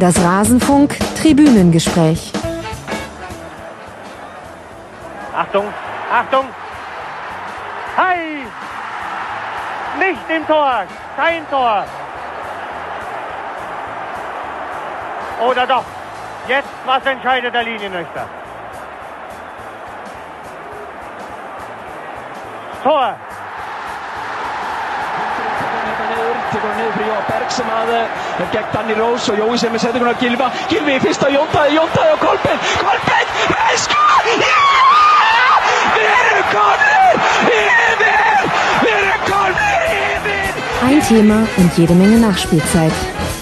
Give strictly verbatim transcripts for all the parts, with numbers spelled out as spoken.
Das Rasenfunk Tribünengespräch. Achtung, Achtung! Hi! Nicht im Tor! Kein Tor! Oder doch? Jetzt, was entscheidet der Linienrichter? Tor! Bergsemaa gekk Danny Rose og Jói sem er settur hún á Gylfa. Gylfi fyrst á Jonta, Jonta og Kolbeinn. Kolbeinn, við skor! Já! Við erum komnir yfir! Við erum komnir yfir! Ein Thema und jede Menge Nachspielzeit.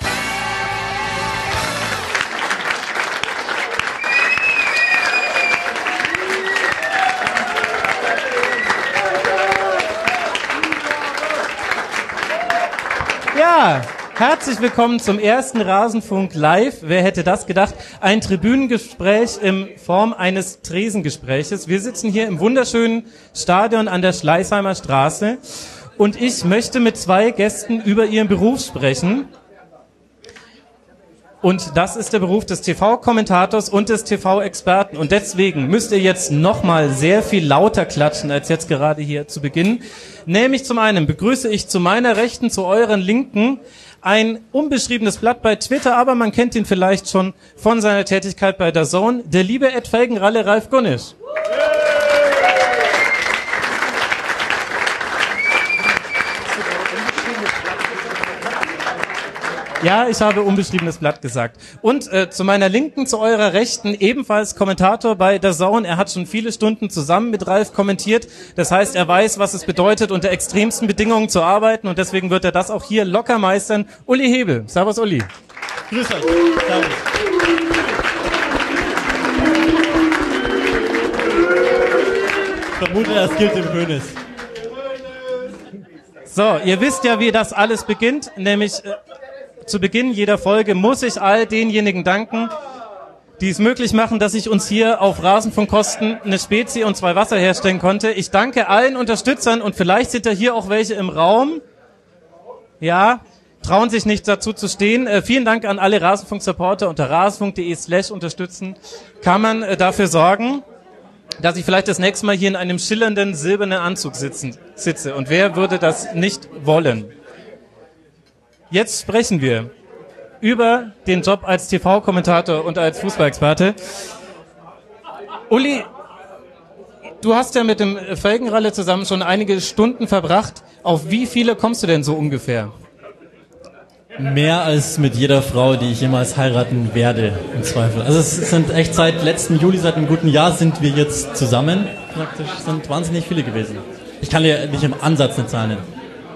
Ja, herzlich willkommen zum ersten Rasenfunk Live. Wer hätte das gedacht? Ein Tribünengespräch in Form eines Tresengespräches. Wir sitzen hier im wunderschönen Stadion an der Schleißheimer Straße und ich möchte mit zwei Gästen über ihren Beruf sprechen. Und das ist der Beruf des T V-Kommentators und des T V-Experten. Und deswegen müsst ihr jetzt nochmal sehr viel lauter klatschen, als jetzt gerade hier zu Beginn. Nämlich zum einen begrüße ich zu meiner Rechten, zu euren Linken, ein unbeschriebenes Blatt bei Twitter, aber man kennt ihn vielleicht schon von seiner Tätigkeit bei D A Z N, der liebe Ed Felgenralle Ralf Gunnisch. Ja, ich habe unbeschriebenes Blatt gesagt. Und äh, zu meiner Linken, zu eurer Rechten, ebenfalls Kommentator bei D A Z N. Er hat schon viele Stunden zusammen mit Ralf kommentiert. Das heißt, er weiß, was es bedeutet, unter extremsten Bedingungen zu arbeiten. Und deswegen wird er das auch hier locker meistern. Uli Hebel. Servus, Uli. Grüß euch. Servus. Ich vermute, das gilt im Hönes. So, ihr wisst ja, wie das alles beginnt, nämlich... Äh, Zu Beginn jeder Folge muss ich all denjenigen danken, die es möglich machen, dass ich uns hier auf Rasenfunkkosten eine Spezie und zwei Wasser herstellen konnte. Ich danke allen Unterstützern und vielleicht sind da hier auch welche im Raum. Ja, trauen sich nicht dazu zu stehen. Äh, vielen Dank an alle Rasenfunk-Supporter unter rasenfunk.de slash unterstützen. Kann man äh, dafür sorgen, dass ich vielleicht das nächste Mal hier in einem schillernden silbernen Anzug sitzen, sitze. Und wer würde das nicht wollen? Jetzt sprechen wir über den Job als T V-Kommentator und als Fußballexperte. Uli, du hast ja mit dem Felgenralle zusammen schon einige Stunden verbracht. Auf wie viele kommst du denn so ungefähr? Mehr als mit jeder Frau, die ich jemals heiraten werde, im Zweifel. Also es sind echt seit letzten Juli, seit einem guten Jahr sind wir jetzt zusammen. Praktisch sind wahnsinnig viele gewesen. Ich kann dir nicht im Ansatz eine Zahl nennen.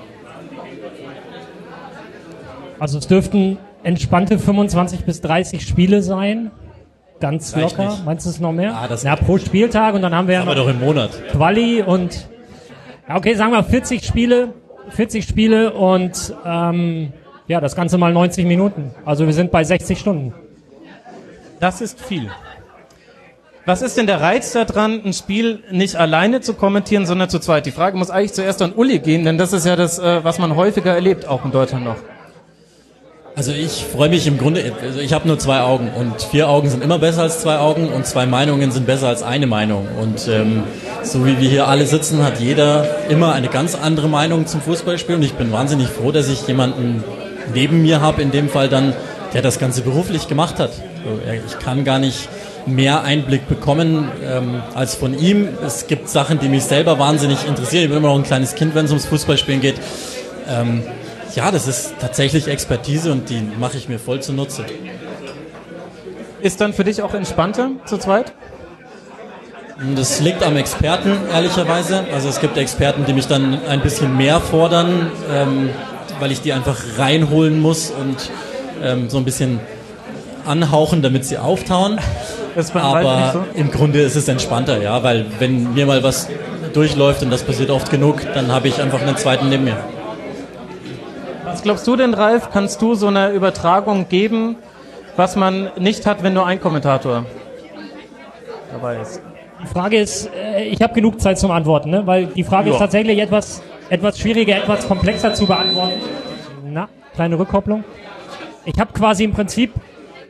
Also es dürften entspannte fünfundzwanzig bis dreißig Spiele sein. Ganz Reicht locker. nicht. Meinst du es noch mehr? Ah, das ja, pro Spieltag und dann haben wir ja aber noch doch im Monat. Quali und ja, okay, sagen wir vierzig Spiele, vierzig Spiele und ähm, ja, das Ganze mal neunzig Minuten. Also wir sind bei sechzig Stunden. Das ist viel. Was ist denn der Reiz daran, ein Spiel nicht alleine zu kommentieren, sondern zu zweit? Die Frage muss eigentlich zuerst an Uli gehen, denn das ist ja das, was man häufiger erlebt, auch in Deutschland noch. Also ich freue mich im Grunde, also ich habe nur zwei Augen und vier Augen sind immer besser als zwei Augen und zwei Meinungen sind besser als eine Meinung. Und ähm, so wie wir hier alle sitzen, hat jeder immer eine ganz andere Meinung zum Fußballspiel und ich bin wahnsinnig froh, dass ich jemanden neben mir habe, in dem Fall dann, der das Ganze beruflich gemacht hat. Ich kann gar nicht mehr Einblick bekommen ähm, als von ihm. Es gibt Sachen, die mich selber wahnsinnig interessieren. Ich bin immer noch ein kleines Kind, wenn es ums Fußballspielen geht. Ähm, Ja, das ist tatsächlich Expertise und die mache ich mir voll zunutze. Ist dann für dich auch entspannter zu zweit? Das liegt am Experten, ehrlicherweise. Also es gibt Experten, die mich dann ein bisschen mehr fordern, ähm, weil ich die einfach reinholen muss und ähm, so ein bisschen anhauchen, damit sie auftauen. Das ist beim Aber Ralf nicht so? im Grunde ist es entspannter, ja, weil wenn mir mal was durchläuft und das passiert oft genug, dann habe ich einfach einen zweiten neben mir. Was glaubst du denn, Ralf? Kannst du so eine Übertragung geben, was man nicht hat, wenn nur ein Kommentator dabei ist? Die Frage ist, ich habe genug Zeit zum Antworten, ne? Weil die Frage Ja. ist tatsächlich etwas, etwas schwieriger, etwas komplexer zu beantworten. Na, kleine Rückkopplung. Ich habe quasi im Prinzip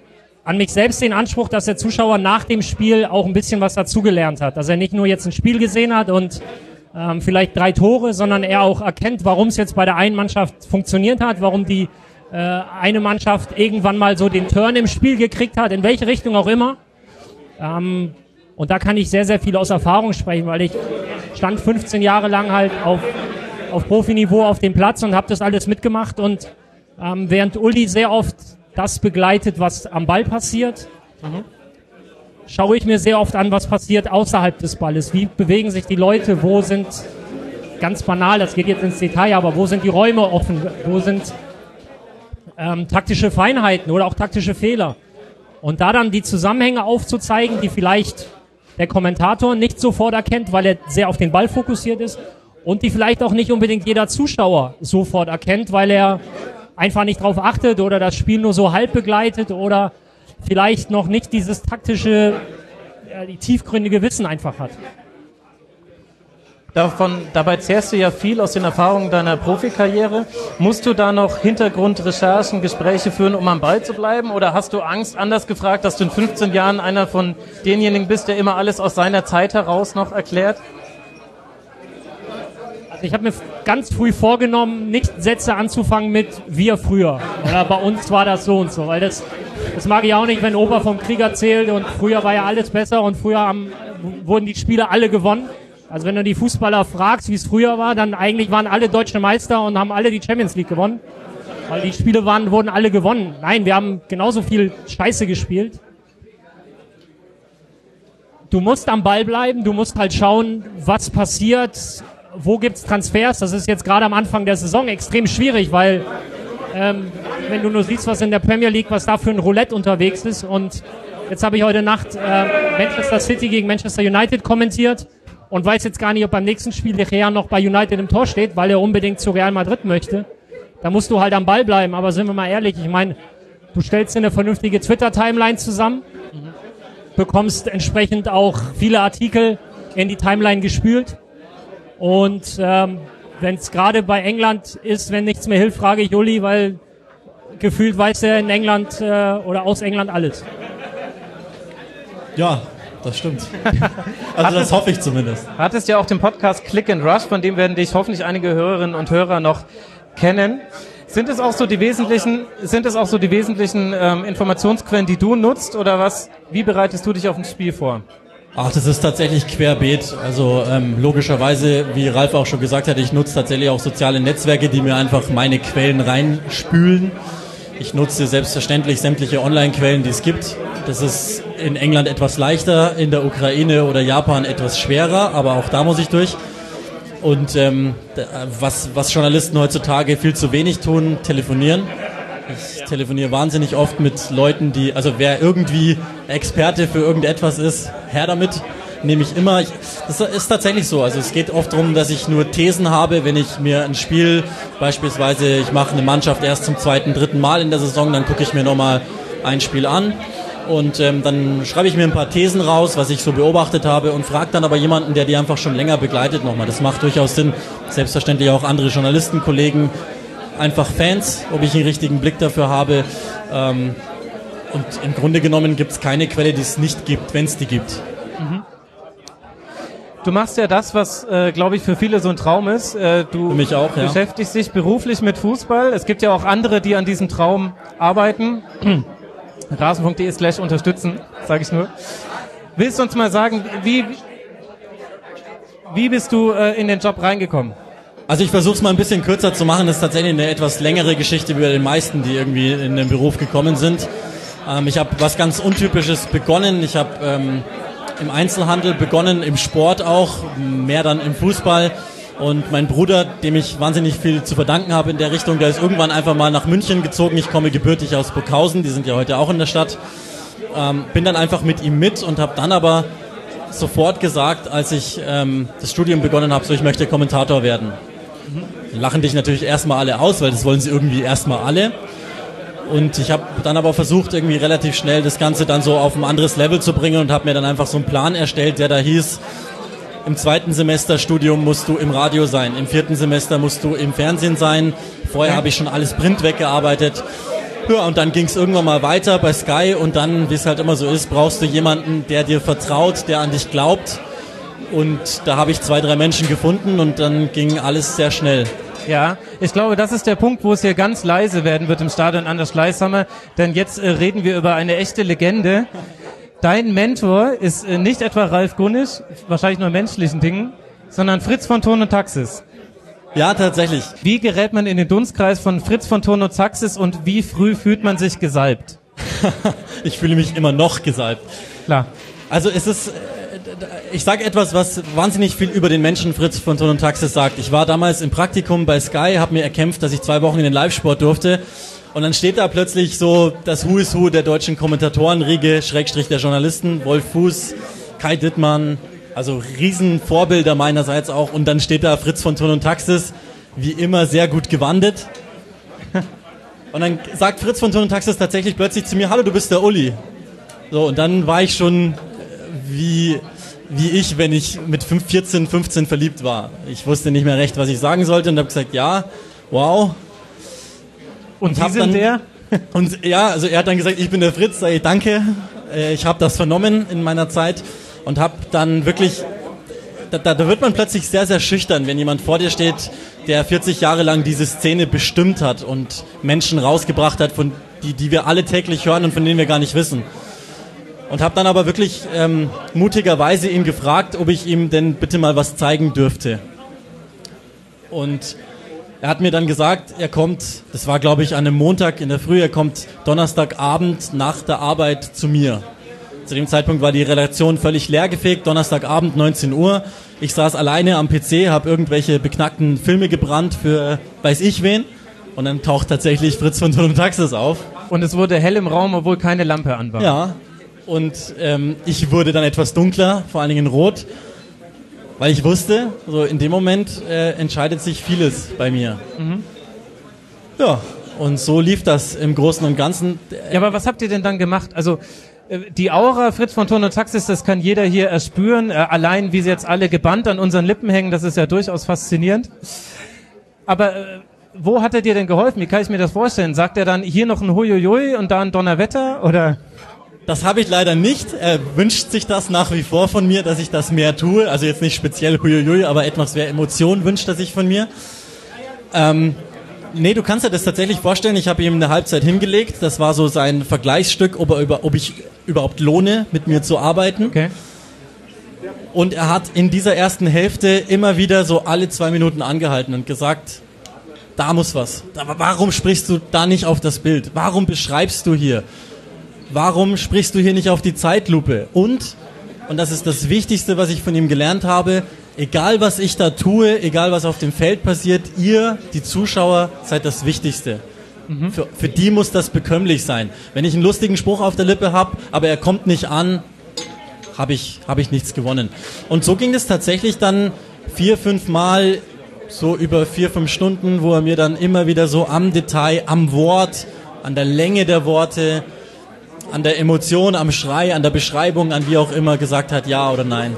an mich selbst den Anspruch, dass der Zuschauer nach dem Spiel auch ein bisschen was dazugelernt hat. Dass er nicht nur jetzt ein Spiel gesehen hat und ähm, vielleicht drei Tore, sondern er auch erkennt, warum es jetzt bei der einen Mannschaft funktioniert hat, warum die äh, eine Mannschaft irgendwann mal so den Turn im Spiel gekriegt hat, in welche Richtung auch immer. Ähm, und da kann ich sehr, sehr viel aus Erfahrung sprechen, weil ich stand fünfzehn Jahre lang halt auf, auf Profiniveau auf dem Platz und habe das alles mitgemacht. Und ähm, während Uli sehr oft das begleitet, was am Ball passiert, mhm. schaue ich mir sehr oft an, was passiert außerhalb des Balles. Wie bewegen sich die Leute? Wo sind, ganz banal, das geht jetzt ins Detail, aber wo sind die Räume offen? Wo sind ähm, taktische Feinheiten oder auch taktische Fehler? Und da dann die Zusammenhänge aufzuzeigen, die vielleicht der Kommentator nicht sofort erkennt, weil er sehr auf den Ball fokussiert ist und die vielleicht auch nicht unbedingt jeder Zuschauer sofort erkennt, weil er einfach nicht drauf achtet oder das Spiel nur so halb begleitet oder vielleicht noch nicht dieses taktische, äh, die tiefgründige Wissen einfach hat. Davon, dabei zehrst du ja viel aus den Erfahrungen deiner Profikarriere. Musst du da noch Hintergrundrecherchen, Gespräche führen, um am Ball zu bleiben? Oder hast du Angst, anders gefragt, dass du in fünfzehn Jahren einer von denjenigen bist, der immer alles aus seiner Zeit heraus noch erklärt? Also ich habe mir ganz früh vorgenommen, nicht Sätze anzufangen mit wir früher. Oder bei uns war das so und so. Weil das, das mag ich auch nicht, wenn Opa vom Krieg erzählt und früher war ja alles besser und früher haben, wurden die Spiele alle gewonnen. Also wenn du die Fußballer fragst, wie es früher war, dann eigentlich waren alle deutsche Meister und haben alle die Champions League gewonnen. Weil die Spiele waren, wurden alle gewonnen. Nein, wir haben genauso viel Scheiße gespielt. Du musst am Ball bleiben, du musst halt schauen, was passiert, wo gibt's Transfers. Das ist jetzt gerade am Anfang der Saison extrem schwierig, weil ähm, wenn du nur siehst, was in der Premier League, was da für ein Roulette unterwegs ist. Und jetzt habe ich heute Nacht äh, Manchester City gegen Manchester United kommentiert. Und weiß jetzt gar nicht, ob beim nächsten Spiel De Gea noch bei United im Tor steht, weil er unbedingt zu Real Madrid möchte. Da musst du halt am Ball bleiben. Aber sind wir mal ehrlich, ich meine, du stellst dir eine vernünftige Twitter-Timeline zusammen, mhm. bekommst entsprechend auch viele Artikel in die Timeline gespült. Und ähm, wenn es gerade bei England ist, wenn nichts mehr hilft, frage ich Uli, weil gefühlt weiß er in England äh, oder aus England alles. Ja, das stimmt. Also das hoffe ich zumindest. Hattest ja auch den Podcast Click and Rush, von dem werden dich hoffentlich einige Hörerinnen und Hörer noch kennen. Sind es auch so die wesentlichen, sind es auch so die wesentlichen ähm, Informationsquellen, die du nutzt, oder was? Wie bereitest du dich auf ein Spiel vor? Ach, das ist tatsächlich querbeet. Also ähm, logischerweise, wie Ralf auch schon gesagt hat, ich nutze tatsächlich auch soziale Netzwerke, die mir einfach meine Quellen reinspülen. Ich nutze selbstverständlich sämtliche Online-Quellen, die es gibt. Das ist in England etwas leichter, in der Ukraine oder Japan etwas schwerer, aber auch da muss ich durch. Und ähm, was, was Journalisten heutzutage viel zu wenig tun, telefonieren. Ich telefoniere wahnsinnig oft mit Leuten, die, also wer irgendwie Experte für irgendetwas ist, her damit, nehme ich immer. Ich, das ist tatsächlich so. Also es geht oft darum, dass ich nur Thesen habe, wenn ich mir ein Spiel, beispielsweise ich mache eine Mannschaft erst zum zweiten, dritten Mal in der Saison, dann gucke ich mir nochmal ein Spiel an und ähm, dann schreibe ich mir ein paar Thesen raus, was ich so beobachtet habe und frage dann aber jemanden, der die einfach schon länger begleitet nochmal. Das macht durchaus Sinn. Selbstverständlich auch andere Journalisten, Kollegen, einfach Fans, ob ich einen richtigen Blick dafür habe. Ähm, und im Grunde genommen gibt es keine Quelle, die es nicht gibt, wenn es die gibt. Mhm. Du machst ja das, was, äh, glaube ich, für viele so ein Traum ist. Äh, du für mich auch, ja. beschäftigst dich beruflich mit Fußball. Es gibt ja auch andere, die an diesem Traum arbeiten. Rasen.de slash unterstützen, sage ich nur. Willst du uns mal sagen, wie, wie bist du äh, in den Job reingekommen? Also ich versuche es mal ein bisschen kürzer zu machen. Das ist tatsächlich eine etwas längere Geschichte wie bei den meisten, die irgendwie in den Beruf gekommen sind. Ähm, ich habe was ganz Untypisches begonnen. Ich habe ähm, im Einzelhandel begonnen, im Sport auch, mehr dann im Fußball. Und mein Bruder, dem ich wahnsinnig viel zu verdanken habe in der Richtung, der ist irgendwann einfach mal nach München gezogen. Ich komme gebürtig aus Burghausen, die sind ja heute auch in der Stadt. Ähm, bin dann einfach mit ihm mit und habe dann aber sofort gesagt, als ich ähm, das Studium begonnen habe, so ich möchte Kommentator werden. Mhm. Lachen dich natürlich erstmal alle aus, weil das wollen sie irgendwie erstmal alle. Und ich habe dann aber versucht, irgendwie relativ schnell das Ganze dann so auf ein anderes Level zu bringen und habe mir dann einfach so einen Plan erstellt, der da hieß, im zweiten Semesterstudium musst du im Radio sein, im vierten Semester musst du im Fernsehen sein. Vorher habe ich schon alles Print weggearbeitet. Ja, und dann ging es irgendwann mal weiter bei Sky und dann, wie es halt immer so ist, brauchst du jemanden, der dir vertraut, der an dich glaubt. Und da habe ich zwei, drei Menschen gefunden und dann ging alles sehr schnell. Ja, ich glaube, das ist der Punkt, wo es hier ganz leise werden wird im Stadion an der Schleißhammer, denn jetzt äh, reden wir über eine echte Legende. Dein Mentor ist äh, nicht etwa Ralf Gunnisch, wahrscheinlich nur in menschlichen Dingen, sondern Fritz von Thurn und Taxis. Ja, tatsächlich. Wie gerät man in den Dunstkreis von Fritz von Thurn und Taxis und wie früh fühlt man sich gesalbt? Ich fühle mich immer noch gesalbt. Klar. Also es ist... Ich sage etwas, was wahnsinnig viel über den Menschen Fritz von Thurn und Taxis sagt. Ich war damals im Praktikum bei Sky, habe mir erkämpft, dass ich zwei Wochen in den Live-Sport durfte. Und dann steht da plötzlich so das Who is Who der deutschen Kommentatorenriege, Schrägstrich der Journalisten, Wolf Fuß, Kai Dittmann, also Riesenvorbilder meinerseits auch. Und dann steht da Fritz von Thurn und Taxis, wie immer sehr gut gewandet. Und dann sagt Fritz von Thurn und Taxis tatsächlich plötzlich zu mir, hallo, du bist der Uli. So, und dann war ich schon wie... wie ich, wenn ich mit vierzehn, fünfzehn verliebt war. Ich wusste nicht mehr recht, was ich sagen sollte und habe gesagt, ja, wow. Und, und Sie sind dann, der? Und ja, also er hat dann gesagt, ich bin der Fritz, sage ich danke. Ich habe das vernommen in meiner Zeit und habe dann wirklich, da, da wird man plötzlich sehr, sehr schüchtern, wenn jemand vor dir steht, der vierzig Jahre lang diese Szene bestimmt hat und Menschen rausgebracht hat, von die, die wir alle täglich hören und von denen wir gar nicht wissen. Und habe dann aber wirklich ähm, mutigerweise ihn gefragt, ob ich ihm denn bitte mal was zeigen dürfte. Und er hat mir dann gesagt, er kommt, das war glaube ich an einem Montag in der Früh, er kommt Donnerstagabend nach der Arbeit zu mir. Zu dem Zeitpunkt war die Redaktion völlig leergefegt, Donnerstagabend neunzehn Uhr. Ich saß alleine am P C, habe irgendwelche beknackten Filme gebrannt für weiß ich wen. Und dann taucht tatsächlich Fritz von Thurn und Taxis auf. Und es wurde hell im Raum, obwohl keine Lampe an war. Ja. Und ähm, ich wurde dann etwas dunkler, vor allen Dingen rot, weil ich wusste, so in dem Moment äh, entscheidet sich vieles bei mir. Mhm. Ja, und so lief das im Großen und Ganzen. Ja, aber was habt ihr denn dann gemacht? Also äh, die Aura Fritz von Thurn und Taxis, das kann jeder hier erspüren. Äh, allein wie sie jetzt alle gebannt an unseren Lippen hängen, das ist ja durchaus faszinierend. Aber... Äh, wo hat er dir denn geholfen? Wie kann ich mir das vorstellen? Sagt er dann hier noch ein Huiuiui und da ein Donnerwetter? Oder... Das habe ich leider nicht. Er wünscht sich das nach wie vor von mir, dass ich das mehr tue. Also jetzt nicht speziell huiuiui, aber etwas mehr Emotionen wünscht er sich von mir. Ähm, nee, du kannst dir das tatsächlich vorstellen. Ich habe ihm eine Halbzeit hingelegt. Das war so sein Vergleichsstück, ob, er über, ob ich überhaupt lohne, mit mir zu arbeiten. Okay. Und er hat in dieser ersten Hälfte immer wieder so alle zwei Minuten angehalten und gesagt, da muss was. Aber warum sprichst du da nicht auf das Bild? Warum beschreibst du hier? Warum sprichst du hier nicht auf die Zeitlupe? Und, und das ist das Wichtigste, was ich von ihm gelernt habe, egal was ich da tue, egal was auf dem Feld passiert, ihr, die Zuschauer, seid das Wichtigste. Mhm. Für, für die muss das bekömmlich sein. Wenn ich einen lustigen Spruch auf der Lippe habe, aber er kommt nicht an, habe ich, hab ich nichts gewonnen. Und so ging es tatsächlich dann vier, fünf Mal, so über vier, fünf Stunden, wo er mir dann immer wieder so am Detail, am Wort, an der Länge der Worte, an der Emotion, am Schrei, an der Beschreibung, an wie auch immer gesagt hat, ja oder nein.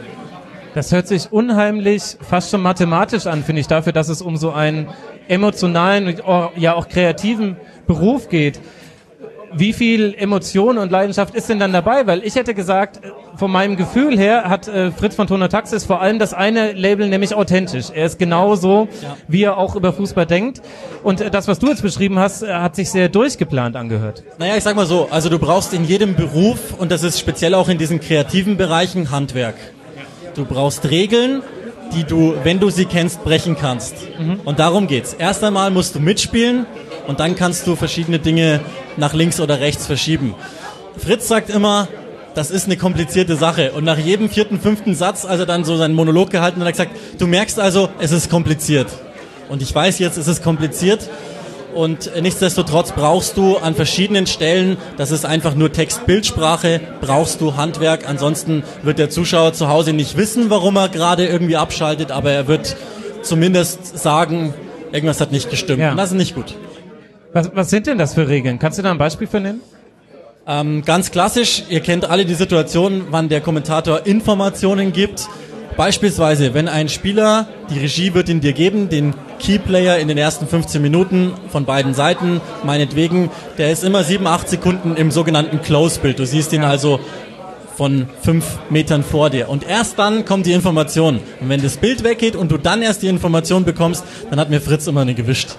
Das hört sich unheimlich, fast schon mathematisch an, finde ich, dafür, dass es um so einen emotionalen und ja auch kreativen Beruf geht. Wie viel Emotion und Leidenschaft ist denn dann dabei? Weil ich hätte gesagt, von meinem Gefühl her hat äh, Fritz von Thurn und Taxis vor allem das eine Label, nämlich authentisch. Er ist genauso, ja, wie er auch über Fußball denkt. Und äh, das, was du jetzt beschrieben hast, äh, hat sich sehr durchgeplant angehört. Naja, ich sag mal so, also du brauchst in jedem Beruf, und das ist speziell auch in diesen kreativen Bereichen, Handwerk. Du brauchst Regeln, die du, wenn du sie kennst, brechen kannst. Mhm. Und darum geht's. Erst einmal musst du mitspielen und dann kannst du verschiedene Dinge nach links oder rechts verschieben. Fritz sagt immer, das ist eine komplizierte Sache. Und nach jedem vierten, fünften Satz, als er dann so seinen Monolog gehalten hat, hat er gesagt, du merkst also, es ist kompliziert. Und ich weiß jetzt, es ist kompliziert. Und nichtsdestotrotz brauchst du an verschiedenen Stellen, das ist einfach nur Text-Bildsprache, brauchst du Handwerk. Ansonsten wird der Zuschauer zu Hause nicht wissen, warum er gerade irgendwie abschaltet, aber er wird zumindest sagen, irgendwas hat nicht gestimmt. Ja. Und das ist nicht gut. Was, was sind denn das für Regeln? Kannst du da ein Beispiel für nennen? Ähm, ganz klassisch, ihr kennt alle die Situation, wann der Kommentator Informationen gibt. Beispielsweise, wenn ein Spieler, die Regie wird ihn dir geben, den Keyplayer in den ersten fünfzehn Minuten von beiden Seiten, meinetwegen, der ist immer sieben, acht Sekunden im sogenannten Close-Bild. Du siehst ihn also von fünf Metern vor dir. Und erst dann kommt die Information. Und wenn das Bild weggeht und du dann erst die Information bekommst, dann hat mir Fritz immer eine gewischt.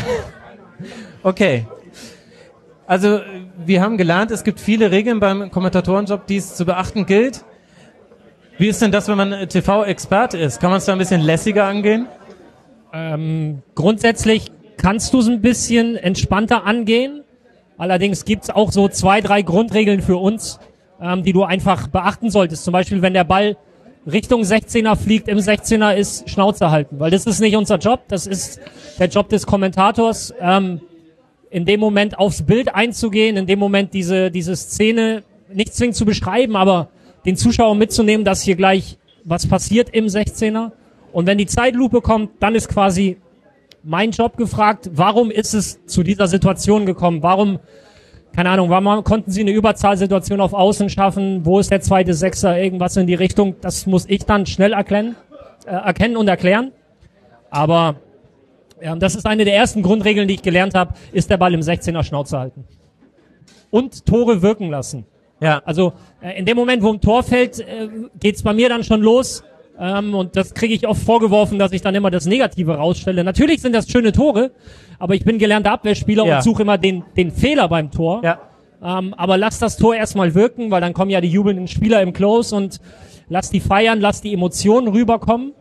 Okay. Also, wir haben gelernt, es gibt viele Regeln beim Kommentatorenjob, die es zu beachten gilt. Wie ist denn das, wenn man T V-Experte ist? Kann man es da ein bisschen lässiger angehen? Ähm, grundsätzlich kannst du es ein bisschen entspannter angehen. Allerdings gibt es auch so zwei, drei Grundregeln für uns, ähm, die du einfach beachten solltest. Zum Beispiel, wenn der Ball Richtung sechzehner fliegt, im sechzehner ist Schnauze halten. Weil das ist nicht unser Job, das ist der Job des Kommentators. Ähm, in dem Moment aufs Bild einzugehen, in dem Moment diese, diese Szene nicht zwingend zu beschreiben, aber den Zuschauer mitzunehmen, dass hier gleich was passiert im sechzehner. Und wenn die Zeitlupe kommt, dann ist quasi mein Job gefragt, warum ist es zu dieser Situation gekommen? Warum, keine Ahnung, warum konnten sie eine Überzahlsituation auf Außen schaffen? Wo ist der zweite Sechser? Irgendwas in die Richtung. Das muss ich dann schnell erkennen, äh, erkennen und erklären. Aber ja, das ist eine der ersten Grundregeln, die ich gelernt habe, ist der Ball im sechzehner Schnauze halten. Und Tore wirken lassen. Ja, also äh, in dem Moment, wo ein Tor fällt, äh, geht's bei mir dann schon los. Ähm, und das kriege ich oft vorgeworfen, dass ich dann immer das Negative rausstelle. Natürlich sind das schöne Tore, aber ich bin gelernter Abwehrspieler ja. und suche immer den, den Fehler beim Tor. Ja. Ähm, aber lass das Tor erstmal wirken, weil dann kommen ja die jubelnden Spieler im Close und lass die feiern, lass die Emotionen rüberkommen.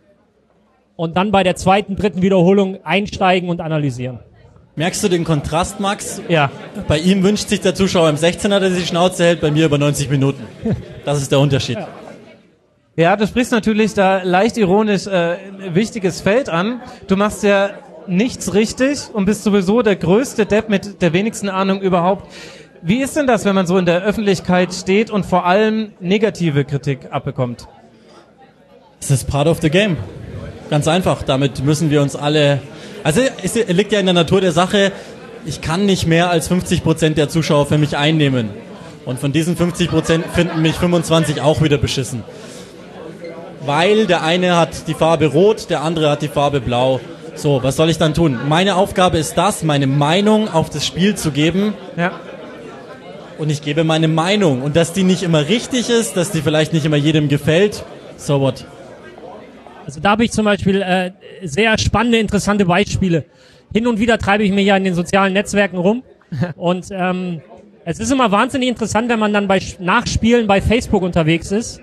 Und dann bei der zweiten, dritten Wiederholung einsteigen und analysieren. Merkst du den Kontrast, Max? Ja. Bei ihm wünscht sich der Zuschauer im sechzehner, dass er die Schnauze hält, bei mir über neunzig Minuten. Das ist der Unterschied. Ja, ja, du sprichst natürlich da leicht ironisch äh, ein wichtiges Feld an. Du machst ja nichts richtig und bist sowieso der größte Depp mit der wenigsten Ahnung überhaupt. Wie ist denn das, wenn man so in der Öffentlichkeit steht und vor allem negative Kritik abbekommt? Das ist part of the game. Ganz einfach. Damit müssen wir uns alle... Also es liegt ja in der Natur der Sache, ich kann nicht mehr als fünfzig Prozent der Zuschauer für mich einnehmen. Und von diesen fünfzig Prozent finden mich fünfundzwanzig auch wieder beschissen. Weil der eine hat die Farbe rot, der andere hat die Farbe blau. So, was soll ich dann tun? Meine Aufgabe ist das, meine Meinung auf das Spiel zu geben. Ja. Und ich gebe meine Meinung. Und dass die nicht immer richtig ist, dass die vielleicht nicht immer jedem gefällt, so what? Also da habe ich zum Beispiel äh, sehr spannende, interessante Beispiele. Hin und wieder treibe ich mich ja in den sozialen Netzwerken rum. Und ähm, es ist immer wahnsinnig interessant, wenn man dann bei Nachspielen bei Facebook unterwegs ist.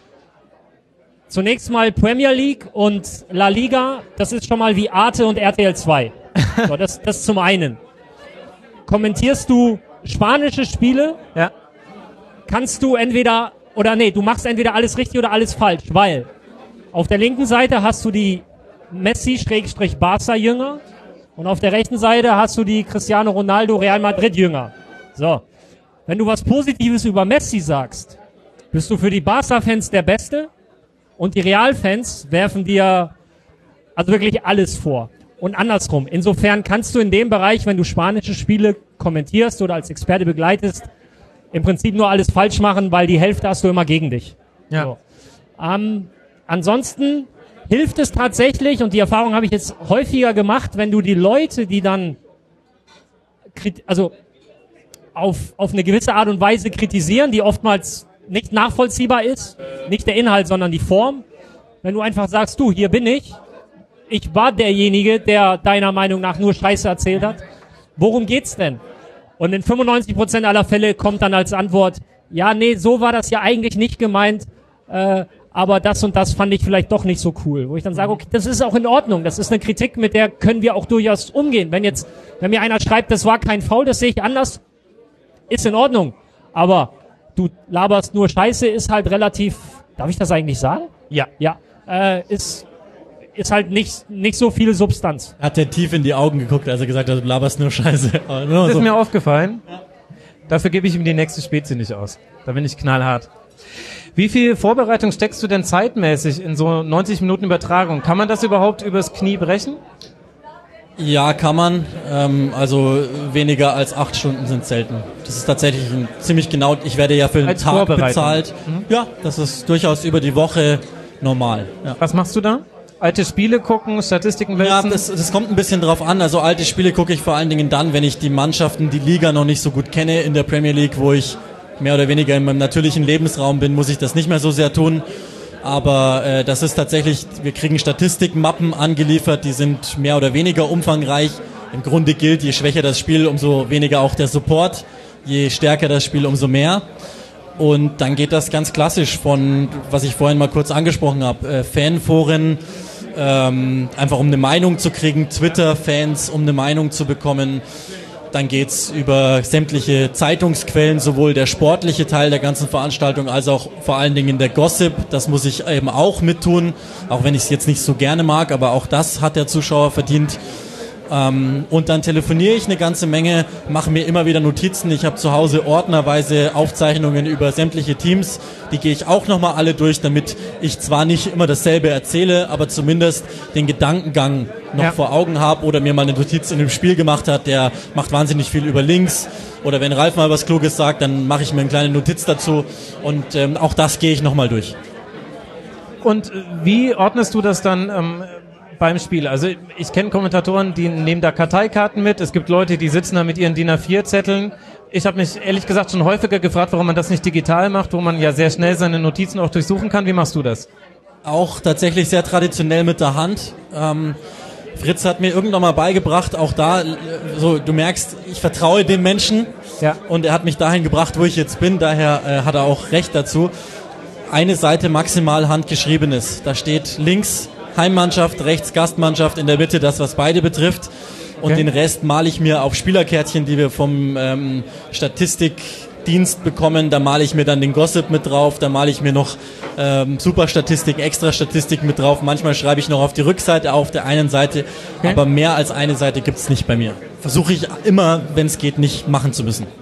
Zunächst mal Premier League und La Liga, das ist schon mal wie Arte und R T L zwei. So, das, das zum einen. Kommentierst du spanische Spiele, ja. kannst du entweder, oder nee, du machst entweder alles richtig oder alles falsch, weil auf der linken Seite hast du die Messi-Barca-Jünger und auf der rechten Seite hast du die Cristiano Ronaldo-Real Madrid-Jünger. So, wenn du was Positives über Messi sagst, bist du für die Barca-Fans der Beste und die Real-Fans werfen dir also wirklich alles vor. Und andersrum. Insofern kannst du in dem Bereich, wenn du spanische Spiele kommentierst oder als Experte begleitest, im Prinzip nur alles falsch machen, weil die Hälfte hast du immer gegen dich. Ja. So. Ähm, Ansonsten hilft es tatsächlich, und die Erfahrung habe ich jetzt häufiger gemacht, wenn du die Leute, die dann also auf, auf eine gewisse Art und Weise kritisieren, die oftmals nicht nachvollziehbar ist, nicht der Inhalt, sondern die Form, wenn du einfach sagst, du, hier bin ich, ich war derjenige, der deiner Meinung nach nur Scheiße erzählt hat, worum geht's denn? Und in fünfundneunzig Prozent aller Fälle kommt dann als Antwort, ja, nee, so war das ja eigentlich nicht gemeint, äh, aber das und das fand ich vielleicht doch nicht so cool. Wo ich dann sage, okay, das ist auch in Ordnung. Das ist eine Kritik, mit der können wir auch durchaus umgehen. Wenn jetzt, wenn mir einer schreibt, das war kein Foul, das sehe ich anders, ist in Ordnung. Aber du laberst nur Scheiße, ist halt relativ, darf ich das eigentlich sagen? Ja. Ja, äh, ist, ist halt nicht, nicht so viel Substanz. Hat der tief in die Augen geguckt, als er gesagt hat, du laberst nur Scheiße. Aber nur das so. Ist mir aufgefallen. Ja. Dafür gebe ich ihm die nächste Spezie nicht aus. Da bin ich knallhart. Wie viel Vorbereitung steckst du denn zeitmäßig in so neunzig Minuten Übertragung? Kann man das überhaupt übers Knie brechen? Ja, kann man. Ähm, also weniger als acht Stunden sind selten. Das ist tatsächlich ein, ziemlich genau. Ich werde ja für den Tag bezahlt. Mhm. Ja, das ist durchaus über die Woche normal. Ja. Was machst du da? Alte Spiele gucken, Statistiken Ja, wälzen? das, das kommt ein bisschen drauf an. Also alte Spiele gucke ich vor allen Dingen dann, wenn ich die Mannschaften, die Liga noch nicht so gut kenne in der Premier League, wo ich mehr oder weniger in meinem natürlichen Lebensraum bin, muss ich das nicht mehr so sehr tun. Aber äh, das ist tatsächlich, wir kriegen Statistikmappen angeliefert, die sind mehr oder weniger umfangreich. Im Grunde gilt, je schwächer das Spiel, umso weniger auch der Support. Je stärker das Spiel, umso mehr. Und dann geht das ganz klassisch von, was ich vorhin mal kurz angesprochen habe, äh, Fanforen, ähm, einfach um eine Meinung zu kriegen, Twitter-Fans, um eine Meinung zu bekommen. Dann geht's über sämtliche Zeitungsquellen, sowohl der sportliche Teil der ganzen Veranstaltung als auch vor allen Dingen der Gossip. Das muss ich eben auch mittun, auch wenn ich es jetzt nicht so gerne mag, aber auch das hat der Zuschauer verdient. Ähm, und dann telefoniere ich eine ganze Menge, mache mir immer wieder Notizen. Ich habe zu Hause ordnerweise Aufzeichnungen über sämtliche Teams. Die gehe ich auch nochmal alle durch, damit ich zwar nicht immer dasselbe erzähle, aber zumindest den Gedankengang noch ja. vor Augen habe oder mir mal eine Notiz in dem Spiel gemacht hat. Der macht wahnsinnig viel über Links. Oder wenn Ralf mal was Kluges sagt, dann mache ich mir eine kleine Notiz dazu. Und ähm, auch das gehe ich nochmal durch. Und wie ordnest du das dann ähm, beim Spiel? Also ich kenne Kommentatoren, die nehmen da Karteikarten mit. Es gibt Leute, die sitzen da mit ihren D I N A vier Zetteln. Ich habe mich ehrlich gesagt schon häufiger gefragt, warum man das nicht digital macht, wo man ja sehr schnell seine Notizen auch durchsuchen kann. Wie machst du das? Auch tatsächlich sehr traditionell mit der Hand. Ähm, Fritz hat mir irgendwann mal beigebracht, auch da, so du merkst, ich vertraue dem Menschen ja. und er hat mich dahin gebracht, wo ich jetzt bin. Daher äh, hat er auch recht dazu. Eine Seite maximal handgeschriebenes. Da steht links Heimmannschaft, rechts Gastmannschaft, in der Mitte das, was beide betrifft. Und okay. den Rest male ich mir auf Spielerkärtchen, die wir vom ähm, Statistikdienst bekommen. Da male ich mir dann den Gossip mit drauf, da male ich mir noch ähm, Superstatistik, Extra-Statistik mit drauf. Manchmal schreibe ich noch auf die Rückseite auf der einen Seite, okay. aber mehr als eine Seite gibt's nicht bei mir. Versuche ich immer, wenn es geht, nicht machen zu müssen.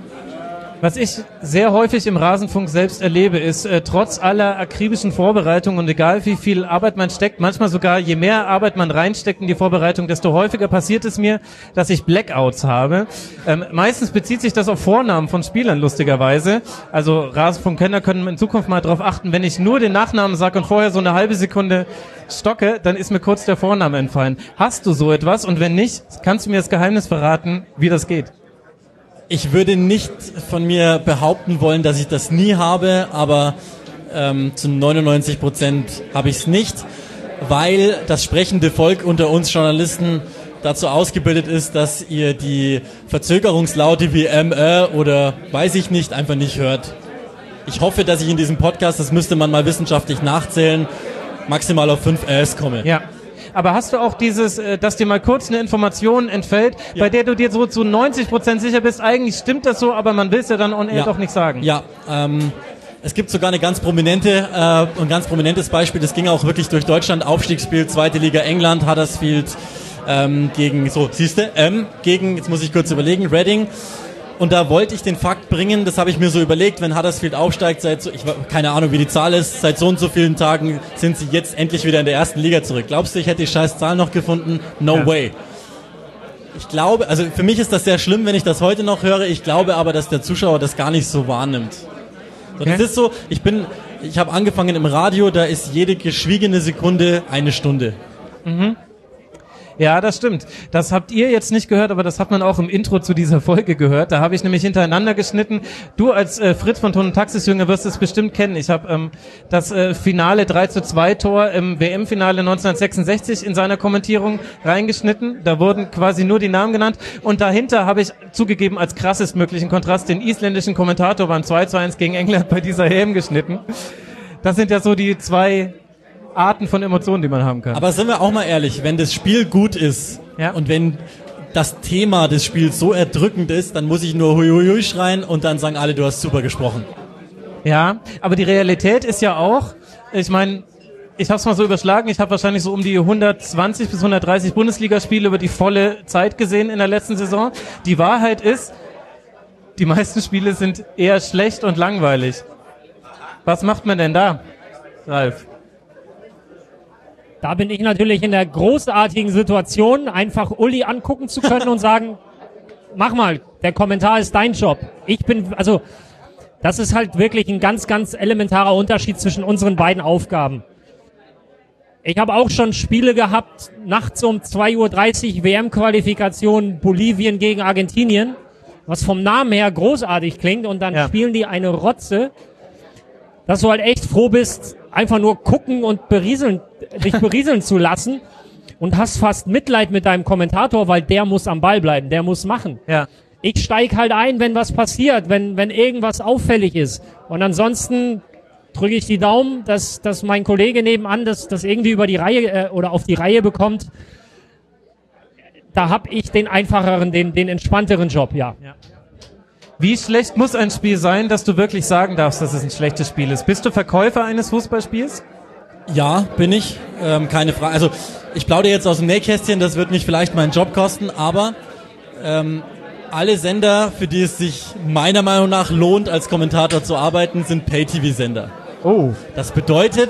Was ich sehr häufig im Rasenfunk selbst erlebe, ist, äh, trotz aller akribischen Vorbereitungen und egal wie viel Arbeit man steckt, manchmal sogar je mehr Arbeit man reinsteckt in die Vorbereitung, desto häufiger passiert es mir, dass ich Blackouts habe. Ähm, meistens bezieht sich das auf Vornamen von Spielern, lustigerweise. Also Rasenfunkkenner können in Zukunft mal darauf achten, wenn ich nur den Nachnamen sage und vorher so eine halbe Sekunde stocke, dann ist mir kurz der Vorname entfallen. Hast du so etwas? Und wenn nicht, kannst du mir das Geheimnis verraten, wie das geht? Ich würde nicht von mir behaupten wollen, dass ich das nie habe, aber ähm, zu neunundneunzig Prozent habe ich es nicht, weil das sprechende Volk unter uns Journalisten dazu ausgebildet ist, dass ihr die Verzögerungslaute wie M, Ö oder weiß ich nicht einfach nicht hört. Ich hoffe, dass ich in diesem Podcast, das müsste man mal wissenschaftlich nachzählen, maximal auf fünf Äs komme. Ja. Aber hast du auch dieses, dass dir mal kurz eine Information entfällt, ja. bei der du dir so zu neunzig Prozent sicher bist, eigentlich stimmt das so, aber man will es ja dann on air ja. doch nicht sagen? Ja, ähm, es gibt sogar eine ganz prominente, äh, ein ganz prominentes Beispiel, das ging auch wirklich durch Deutschland, Aufstiegsspiel, zweite Liga England, Huddersfield ähm, gegen, so, siehste, ähm, gegen, jetzt muss ich kurz überlegen, Reading. Und da wollte ich den Fakt bringen, das habe ich mir so überlegt, wenn Huddersfield aufsteigt, seit so, ich keine Ahnung, wie die Zahl ist, seit so und so vielen Tagen sind sie jetzt endlich wieder in der ersten Liga zurück. Glaubst du, ich hätte die scheiß Zahl noch gefunden? No ja. way. Ich glaube, also für mich ist das sehr schlimm, wenn ich das heute noch höre. Ich glaube aber, dass der Zuschauer das gar nicht so wahrnimmt. So, das okay. ist so, ich bin, ich habe angefangen im Radio, da ist jede geschwiegene Sekunde eine Stunde. Mhm. Ja, das stimmt. Das habt ihr jetzt nicht gehört, aber das hat man auch im Intro zu dieser Folge gehört. Da habe ich nämlich hintereinander geschnitten. Du als äh, Fritz von Ton und Taxis-Jünger wirst es bestimmt kennen. Ich habe ähm, das äh, Finale drei zu zwei Tor im W M-Finale neunzehnhundertsechsundsechzig in seiner Kommentierung reingeschnitten. Da wurden quasi nur die Namen genannt. Und dahinter habe ich zugegeben als krassest möglichen Kontrast den isländischen Kommentator beim zwei zu eins gegen England bei dieser H M geschnitten. Das sind ja so die zwei Arten von Emotionen, die man haben kann. Aber sind wir auch mal ehrlich, wenn das Spiel gut ist ja. und wenn das Thema des Spiels so erdrückend ist, dann muss ich nur hui hui hui schreien und dann sagen alle, du hast super gesprochen. Ja, aber die Realität ist ja auch, ich meine, ich habe es mal so überschlagen, ich habe wahrscheinlich so um die hundertzwanzig bis hundertdreißig Bundesligaspiele über die volle Zeit gesehen in der letzten Saison. Die Wahrheit ist, die meisten Spiele sind eher schlecht und langweilig. Was macht man denn da, Ralf? Da bin ich natürlich in der großartigen Situation, einfach Uli angucken zu können und sagen, mach mal, der Kommentar ist dein Job. Ich bin, also, das ist halt wirklich ein ganz, ganz elementarer Unterschied zwischen unseren beiden Aufgaben. Ich habe auch schon Spiele gehabt, nachts um zwei Uhr dreißig W M-Qualifikation Bolivien gegen Argentinien, was vom Namen her großartig klingt, und dann ja. spielen die eine Rotze, dass du halt echt froh bist, einfach nur gucken und berieseln, dich berieseln zu lassen, und hast fast Mitleid mit deinem Kommentator, weil der muss am Ball bleiben, der muss machen. Ja. Ich steig halt ein, wenn was passiert, wenn wenn irgendwas auffällig ist. Und ansonsten drücke ich die Daumen, dass dass mein Kollege nebenan das das irgendwie über die Reihe äh, oder auf die Reihe bekommt. Da hab ich den einfacheren, den den entspannteren Job, ja. ja. Wie schlecht muss ein Spiel sein, dass du wirklich sagen darfst, dass es ein schlechtes Spiel ist? Bist du Verkäufer eines Fußballspiels? Ja, bin ich. Ähm, keine Frage. Also ich plaudere jetzt aus dem Nähkästchen, das wird mich vielleicht meinen Job kosten, aber ähm, alle Sender, für die es sich meiner Meinung nach lohnt, als Kommentator zu arbeiten, sind Pay-T V-Sender. Oh. Das bedeutet,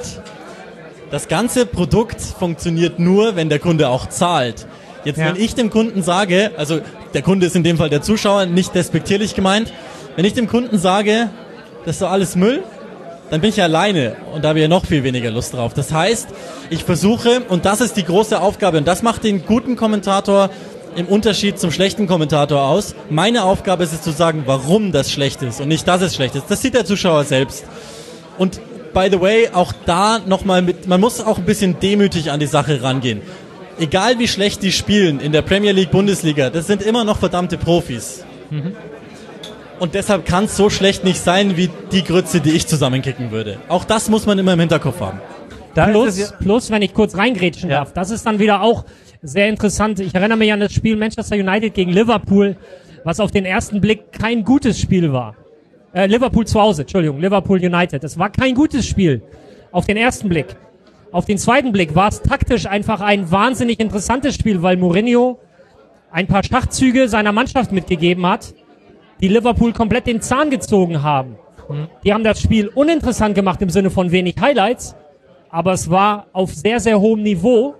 das ganze Produkt funktioniert nur, wenn der Kunde auch zahlt. Jetzt, ja. wenn ich dem Kunden sage, also der Kunde ist in dem Fall der Zuschauer, nicht despektierlich gemeint, wenn ich dem Kunden sage, das ist doch alles Müll, dann bin ich alleine und da habe ich ja noch viel weniger Lust drauf. Das heißt, ich versuche, und das ist die große Aufgabe, und das macht den guten Kommentator im Unterschied zum schlechten Kommentator aus. Meine Aufgabe ist es zu sagen, warum das schlecht ist und nicht, dass es schlecht ist. Das sieht der Zuschauer selbst. Und by the way, auch da nochmal mit, man muss auch ein bisschen demütig an die Sache rangehen. Egal wie schlecht die spielen in der Premier League, Bundesliga, das sind immer noch verdammte Profis. Mhm. Und deshalb kann es so schlecht nicht sein, wie die Grütze, die ich zusammenkicken würde. Auch das muss man immer im Hinterkopf haben. Da plus, ja plus, wenn ich kurz reingrätschen ja. darf, das ist dann wieder auch sehr interessant. Ich erinnere mich an das Spiel Manchester United gegen Liverpool, was auf den ersten Blick kein gutes Spiel war. Äh, Liverpool zu Hause, Entschuldigung, Liverpool United. Das war kein gutes Spiel auf den ersten Blick. Auf den zweiten Blick war es taktisch einfach ein wahnsinnig interessantes Spiel, weil Mourinho ein paar Schachzüge seiner Mannschaft mitgegeben hat, die Liverpool komplett den Zahn gezogen haben. Mhm. Die haben das Spiel uninteressant gemacht im Sinne von wenig Highlights, aber es war auf sehr, sehr hohem Niveau.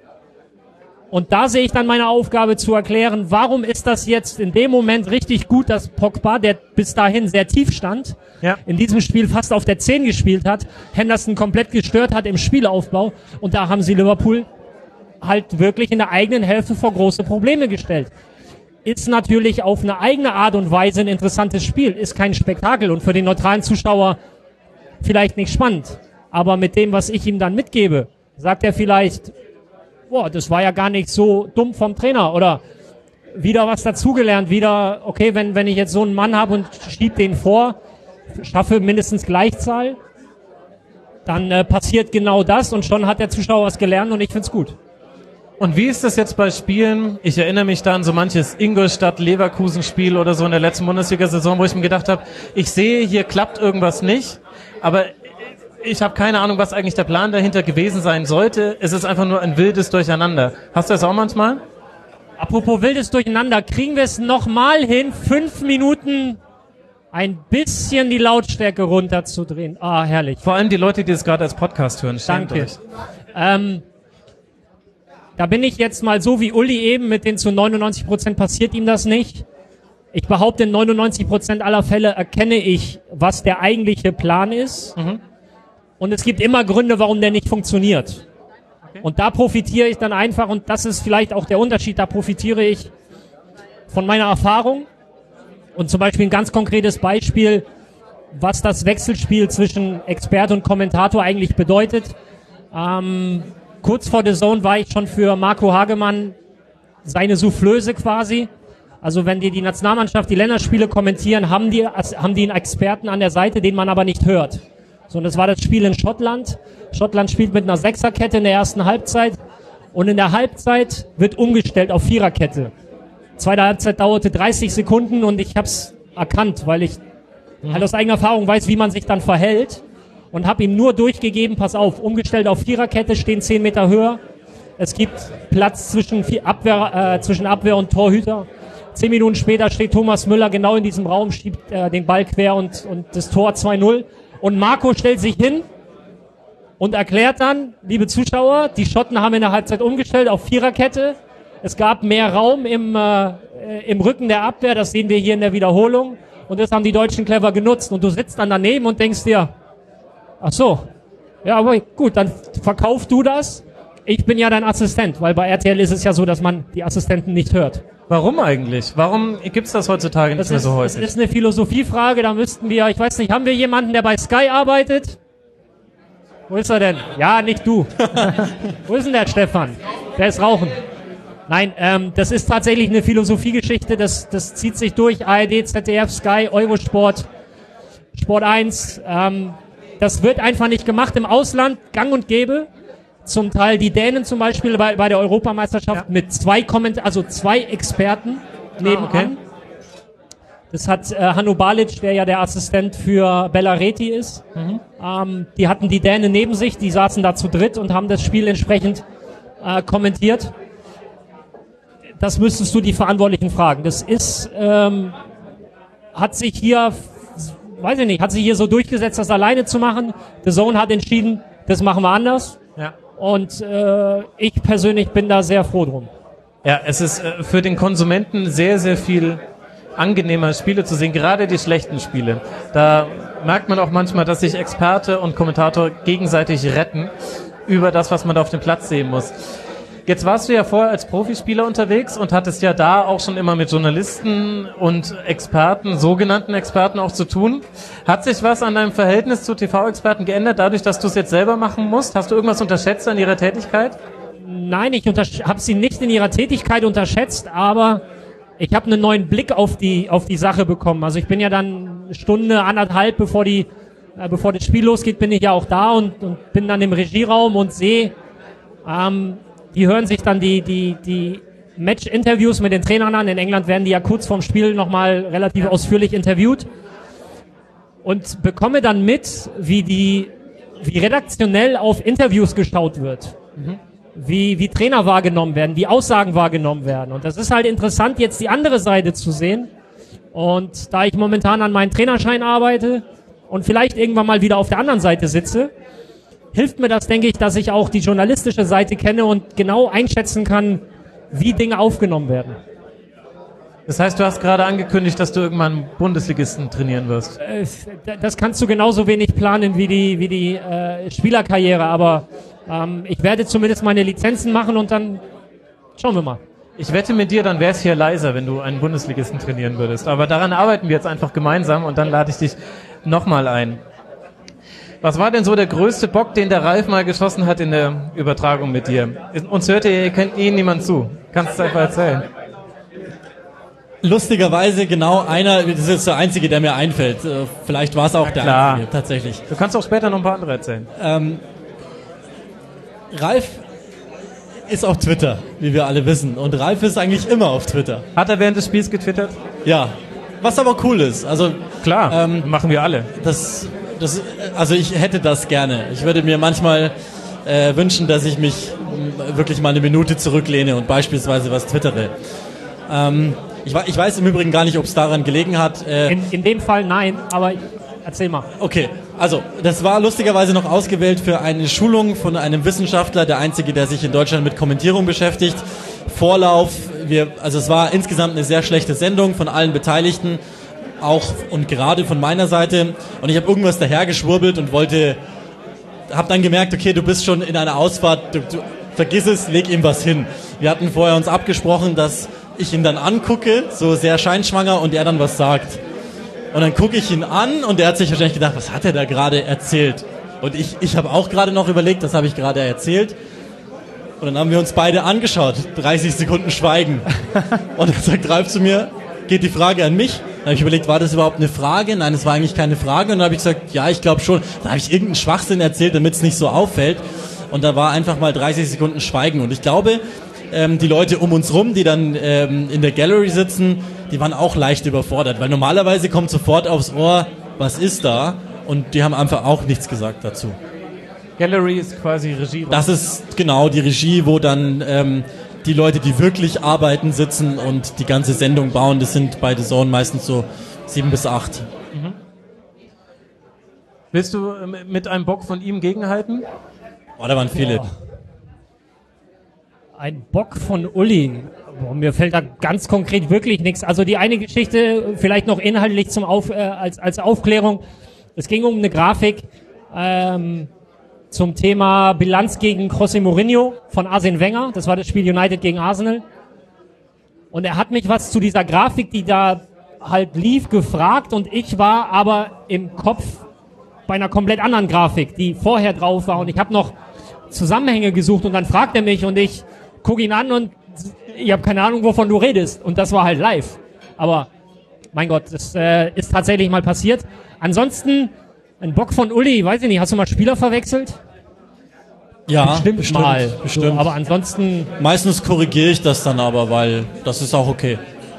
Und da sehe ich dann meine Aufgabe zu erklären, warum ist das jetzt in dem Moment richtig gut, dass Pogba, der bis dahin sehr tief stand, ja. in diesem Spiel fast auf der zehn gespielt hat, Henderson komplett gestört hat im Spielaufbau, und da haben sie Liverpool halt wirklich in der eigenen Hälfte vor große Probleme gestellt. Ist natürlich auf eine eigene Art und Weise ein interessantes Spiel, ist kein Spektakel und für den neutralen Zuschauer vielleicht nicht spannend. Aber mit dem, was ich ihm dann mitgebe, sagt er vielleicht, boah, das war ja gar nicht so dumm vom Trainer, oder wieder was dazugelernt, wieder, okay, wenn wenn ich jetzt so einen Mann habe und schieb den vor, schaffe mindestens Gleichzahl, dann äh, passiert genau das und schon hat der Zuschauer was gelernt und ich find's gut. Und wie ist das jetzt bei Spielen? Ich erinnere mich da an so manches Ingolstadt-Leverkusen-Spiel oder so in der letzten Bundesliga-Saison, wo ich mir gedacht habe, ich sehe, hier klappt irgendwas nicht, aber ich habe keine Ahnung, was eigentlich der Plan dahinter gewesen sein sollte. Es ist einfach nur ein wildes Durcheinander. Hast du das auch manchmal? Apropos wildes Durcheinander, kriegen wir es nochmal hin, fünf Minuten ein bisschen die Lautstärke runterzudrehen. Ah, herrlich. Vor allem die Leute, die es gerade als Podcast hören. Danke. Ähm, da bin ich jetzt mal so wie Uli eben, mit den zu neunundneunzig Prozent passiert ihm das nicht. Ich behaupte, in neunundneunzig Prozent aller Fälle erkenne ich, was der eigentliche Plan ist. Mhm. Und es gibt immer Gründe, warum der nicht funktioniert. Okay. Und da profitiere ich dann einfach, und das ist vielleicht auch der Unterschied, da profitiere ich von meiner Erfahrung. Und zum Beispiel ein ganz konkretes Beispiel, was das Wechselspiel zwischen Experte und Kommentator eigentlich bedeutet. Ähm, kurz vor der Zone war ich schon für Marco Hagemann seine Soufflöse quasi. Also wenn die die Nationalmannschaft, die Länderspiele kommentieren, haben die, haben die einen Experten an der Seite, den man aber nicht hört. So, und das war das Spiel in Schottland. Schottland spielt mit einer Sechserkette in der ersten Halbzeit. Und in der Halbzeit wird umgestellt auf Viererkette. Zweite Halbzeit dauerte dreißig Sekunden und ich habe es erkannt, weil ich mhm. halt aus eigener Erfahrung weiß, wie man sich dann verhält, und habe ihm nur durchgegeben, pass auf, umgestellt auf Viererkette, stehen zehn Meter höher. Es gibt Platz zwischen Abwehr, äh, zwischen Abwehr und Torhüter. Zehn Minuten später steht Thomas Müller genau in diesem Raum, schiebt äh, den Ball quer und, und das Tor zwei null. Und Marco stellt sich hin und erklärt dann, liebe Zuschauer, die Schotten haben in der Halbzeit umgestellt auf Viererkette. Es gab mehr Raum im, äh, im Rücken der Abwehr, das sehen wir hier in der Wiederholung. Und das haben die Deutschen clever genutzt. Und du sitzt dann daneben und denkst dir, ach so, ja, aber gut, dann verkauf du das. ich bin ja dein Assistent, weil bei R T L ist es ja so, dass man die Assistenten nicht hört. Warum eigentlich? Warum gibt's das heutzutage nicht Das mehr ist, so das häufig? ist eine Philosophiefrage, da müssten wir, ich weiß nicht, haben wir jemanden, der bei Sky arbeitet? Wo ist er denn? Ja, nicht du. Wo ist denn der Stefan? Der ist rauchen. Nein, ähm, das ist tatsächlich eine Philosophiegeschichte, das, das zieht sich durch, A R D, Z D F, Sky, Eurosport, Sport eins, ähm, das wird einfach nicht gemacht im Ausland, gang und gäbe. Zum Teil die Dänen zum Beispiel bei, bei der Europameisterschaft ja. mit zwei Komment also zwei Experten nebenan. Ah, okay. Das hat äh, Hanno Balic, der ja der Assistent für Bella Reti ist. Mhm. Ähm, die hatten die Dänen neben sich, die saßen da zu dritt und haben das Spiel entsprechend äh, kommentiert. Das müsstest du die Verantwortlichen fragen. Das ist, ähm, hat sich hier, weiß ich nicht, hat sich hier so durchgesetzt, das alleine zu machen. The Zone hat entschieden, das machen wir anders. Ja. Und äh, ich persönlich bin da sehr froh drum. Ja, es ist äh, für den Konsumenten sehr, sehr viel angenehmer, Spiele zu sehen, gerade die schlechten Spiele. Da merkt man auch manchmal, dass sich Experte und Kommentator gegenseitig retten über das, was man da auf dem Platz sehen muss. Jetzt warst du ja vorher als Profispieler unterwegs und hattest ja da auch schon immer mit Journalisten und Experten, sogenannten Experten auch zu tun. Hat sich was an deinem Verhältnis zu T V-Experten geändert, dadurch, dass du es jetzt selber machen musst? Hast du irgendwas unterschätzt an ihrer Tätigkeit? Nein, ich habe sie nicht in ihrer Tätigkeit unterschätzt, aber ich habe einen neuen Blick auf die auf die Sache bekommen. Also ich bin ja dann eine Stunde, anderthalb, bevor die äh, bevor das Spiel losgeht, bin ich ja auch da und, und bin dann im Regieraum und sehe, ähm, die hören sich dann die, die, die Match-Interviews mit den Trainern an. In England werden die ja kurz vorm Spiel nochmal relativ ausführlich interviewt. Und bekomme dann mit, wie die, wie redaktionell auf Interviews geschaut wird. Mhm. Wie, wie Trainer wahrgenommen werden, wie Aussagen wahrgenommen werden. Und das ist halt interessant, jetzt die andere Seite zu sehen. Und da ich momentan an meinem Trainerschein arbeite und vielleicht irgendwann mal wieder auf der anderen Seite sitze, hilft mir das, denke ich, dass ich auch die journalistische Seite kenne und genau einschätzen kann, wie Dinge aufgenommen werden. Das heißt, du hast gerade angekündigt, dass du irgendwann Bundesligisten trainieren wirst. Äh, das kannst du genauso wenig planen wie die, wie die äh, Spielerkarriere, aber ähm, ich werde zumindest meine Lizenzen machen und dann schauen wir mal. Ich wette mit dir, dann wär's hier leiser, wenn du einen Bundesligisten trainieren würdest. Aber daran arbeiten wir jetzt einfach gemeinsam und dann lade ich dich nochmal ein. Was war denn so der größte Bock, den der Ralf mal geschossen hat in der Übertragung mit dir? Uns hört ihr, kennt eh niemand zu. Kannst du es einfach erzählen? Lustigerweise genau einer, das ist jetzt der einzige, der mir einfällt. Vielleicht war es auch der klar. einzige, tatsächlich. Du kannst auch später noch ein paar andere erzählen. Ähm, Ralf ist auf Twitter, wie wir alle wissen. Und Ralf ist eigentlich immer auf Twitter. Hat er während des Spiels getwittert? Ja. Was aber cool ist. Also klar, ähm, machen wir alle. Das... Das, also ich hätte das gerne. Ich würde mir manchmal äh, wünschen, dass ich mich m, wirklich mal eine Minute zurücklehne und beispielsweise was twittere. Ähm, ich, ich weiß im Übrigen gar nicht, ob es daran gelegen hat. Äh, in, in dem Fall nein, aber erzähl mal. Okay, also das war lustigerweise noch ausgewählt für eine Schulung von einem Wissenschaftler, der einzige, der sich in Deutschland mit Kommentierung beschäftigt. Vorlauf, wir, also es war insgesamt eine sehr schlechte Sendung von allen Beteiligten. Auch und gerade von meiner Seite, und ich habe irgendwas dahergeschwurbelt und wollte, habe dann gemerkt, okay, du bist schon in einer Ausfahrt, du, du, vergiss es, leg ihm was hin. Wir hatten vorher uns abgesprochen, dass ich ihn dann angucke, so sehr scheinschwanger, und er dann was sagt. Und dann gucke ich ihn an und er hat sich wahrscheinlich gedacht, was hat er da gerade erzählt? Und ich, ich habe auch gerade noch überlegt, das habe ich gerade erzählt. Und dann haben wir uns beide angeschaut, dreißig Sekunden Schweigen. Und dann sagt Ralf zu mir, geht die Frage an mich? Dann habe ich überlegt, war das überhaupt eine Frage? Nein, es war eigentlich keine Frage. Und dann habe ich gesagt, ja, ich glaube schon. Dann habe ich irgendeinen Schwachsinn erzählt, damit es nicht so auffällt. Und da war einfach mal dreißig Sekunden Schweigen. Und ich glaube, ähm, die Leute um uns rum, die dann ähm, in der Gallery sitzen, die waren auch leicht überfordert. Weil normalerweise kommt sofort aufs Ohr, was ist da? Und die haben einfach auch nichts gesagt dazu. Gallery ist quasi Regie. Das ist genau die Regie, wo dann... Ähm, die Leute, die wirklich arbeiten, sitzen und die ganze Sendung bauen, das sind bei The Zone meistens so sieben bis acht. Mhm. Willst du mit einem Bock von ihm gegenhalten? Oh, da waren viele. Boah. Ein Bock von Uli. Boah, mir fällt da ganz konkret wirklich nichts. Also die eine Geschichte, vielleicht noch inhaltlich zum Auf, äh, als, als Aufklärung. Es ging um eine Grafik, ähm, zum Thema Bilanz gegen José Mourinho von Arsene Wenger. Das war das Spiel United gegen Arsenal. Und er hat mich was zu dieser Grafik, die da halt lief, gefragt und ich war aber im Kopf bei einer komplett anderen Grafik, die vorher drauf war und ich habe noch Zusammenhänge gesucht und dann fragt er mich und ich gucke ihn an und ich habe keine Ahnung, wovon du redest und das war halt live. Aber mein Gott, das äh, ist tatsächlich mal passiert. Ansonsten, ein Bock von Uli, weiß ich nicht, hast du mal Spieler verwechselt? Ja, bestimmt, bestimmt mal. Bestimmt. So, aber ansonsten... Meistens korrigiere ich das dann aber, weil das ist auch okay.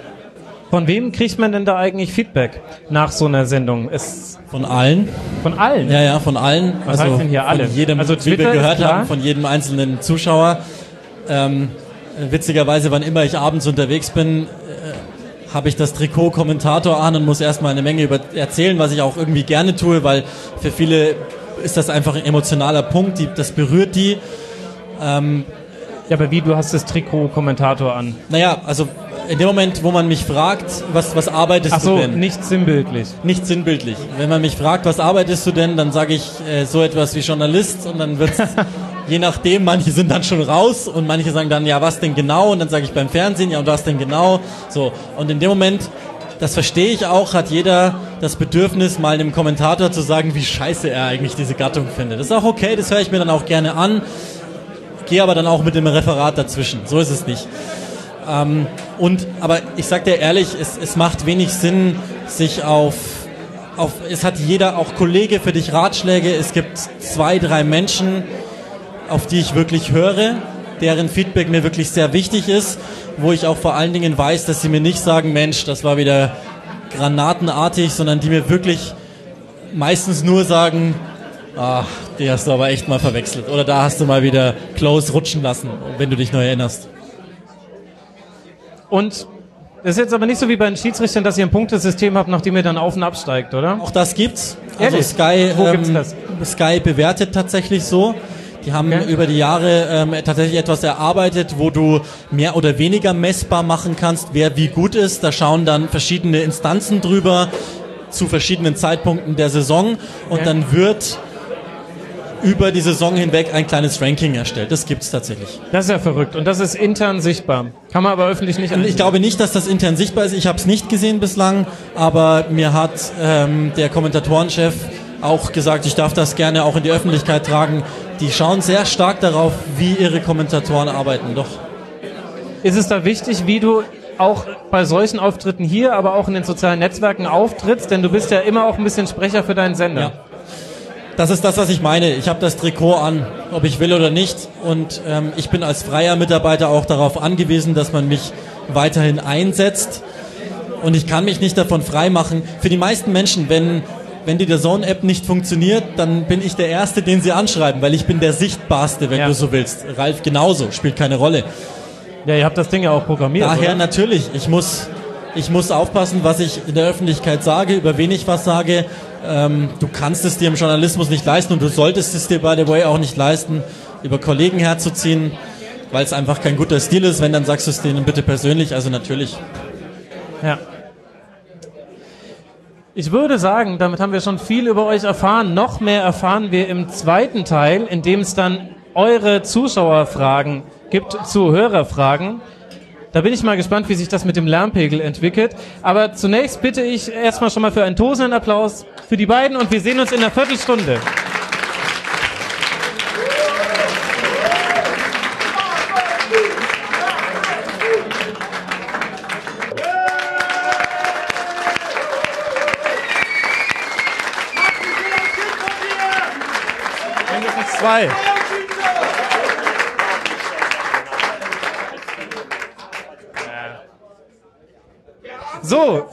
Von wem kriegt man denn da eigentlich Feedback nach so einer Sendung? Ist von allen. Von allen? Ja, ja, von allen. Was also heißt denn hier alle? Von jedem, also wie wir Twitter gehört ist klar. haben, von jedem einzelnen Zuschauer. Ähm, witzigerweise, wann immer ich abends unterwegs bin, äh, habe ich das Trikot Kommentator an und muss erstmal eine Menge über erzählen, was ich auch irgendwie gerne tue, weil für viele ist das einfach ein emotionaler Punkt, die, das berührt die. Ähm, ja, aber wie, du hast das Trikot Kommentator an? Naja, also in dem Moment, wo man mich fragt, was, was arbeitest Ach so, du denn? nicht sinnbildlich. Nicht sinnbildlich. Wenn man mich fragt, was arbeitest du denn, dann sage ich äh, so etwas wie Journalist und dann wird's je nachdem, manche sind dann schon raus und manche sagen dann, ja, was denn genau? Und dann sage ich beim Fernsehen, ja, und was denn genau? So, und in dem Moment, das verstehe ich auch, hat jeder das Bedürfnis, mal einem Kommentator zu sagen, wie scheiße er eigentlich diese Gattung findet. Das ist auch okay, das höre ich mir dann auch gerne an, gehe aber dann auch mit dem Referat dazwischen. So ist es nicht. Ähm, und, aber ich sag dir ehrlich, es, es macht wenig Sinn, sich auf, auf, es hat jeder, auch Kollege, für dich Ratschläge. Es gibt zwei, drei Menschen, auf die ich wirklich höre, deren Feedback mir wirklich sehr wichtig ist, wo ich auch vor allen Dingen weiß, dass sie mir nicht sagen, Mensch, das war wieder granatenartig, sondern die mir wirklich meistens nur sagen, ach, die hast du aber echt mal verwechselt. Oder da hast du mal wieder close rutschen lassen, wenn du dich noch erinnerst. Und das ist jetzt aber nicht so wie bei den Schiedsrichtern, dass ihr ein Punktesystem habt, nachdem ihr dann auf und absteigt, oder? Auch das gibt's. Ehrlich? Also Sky, Wo ähm, gibt's das? Sky bewertet tatsächlich so. Die haben Okay. über die Jahre ähm, tatsächlich etwas erarbeitet, wo du mehr oder weniger messbar machen kannst, wer wie gut ist. Da schauen dann verschiedene Instanzen drüber zu verschiedenen Zeitpunkten der Saison und Okay. dann wird über die Saison hinweg ein kleines Ranking erstellt. Das gibt's tatsächlich. Das ist ja verrückt. Und das ist intern sichtbar. Kann man aber öffentlich nicht Und ich ansehen. glaube nicht, dass das intern sichtbar ist. Ich habe es nicht gesehen bislang, aber mir hat ähm, der Kommentatorenchef auch gesagt, ich darf das gerne auch in die Öffentlichkeit tragen. Die schauen sehr stark darauf, wie ihre Kommentatoren arbeiten. Doch. Ist es da wichtig, wie du auch bei solchen Auftritten hier, aber auch in den sozialen Netzwerken auftrittst? Denn du bist ja immer auch ein bisschen Sprecher für deinen Sender. Ja. Das ist das, was ich meine. Ich habe das Trikot an, ob ich will oder nicht. Und ähm, ich bin als freier Mitarbeiter auch darauf angewiesen, dass man mich weiterhin einsetzt. Und ich kann mich nicht davon freimachen. Für die meisten Menschen, wenn, wenn die D A Z N-App nicht funktioniert, dann bin ich der Erste, den sie anschreiben, weil ich bin der Sichtbarste, wenn Ja. du so willst. Ralf genauso, spielt keine Rolle. Ja, ihr habt das Ding ja auch programmiert, Daher oder? natürlich, ich muss, ich muss aufpassen, was ich in der Öffentlichkeit sage, über wen ich was sage. Ähm, du kannst es dir im Journalismus nicht leisten und du solltest es dir, by the way, auch nicht leisten, über Kollegen herzuziehen, weil es einfach kein guter Stil ist. Wenn, dann sagst du es denen bitte persönlich, also natürlich. Ja. Ich würde sagen, damit haben wir schon viel über euch erfahren. Noch mehr erfahren wir im zweiten Teil, in dem es dann eure Zuschauerfragen gibt zu Hörerfragen. Da bin ich mal gespannt, wie sich das mit dem Lärmpegel entwickelt. Aber zunächst bitte ich erstmal schon mal für einen tosenden Applaus für die beiden und wir sehen uns in einer Viertelstunde. Mindestens zwei. So,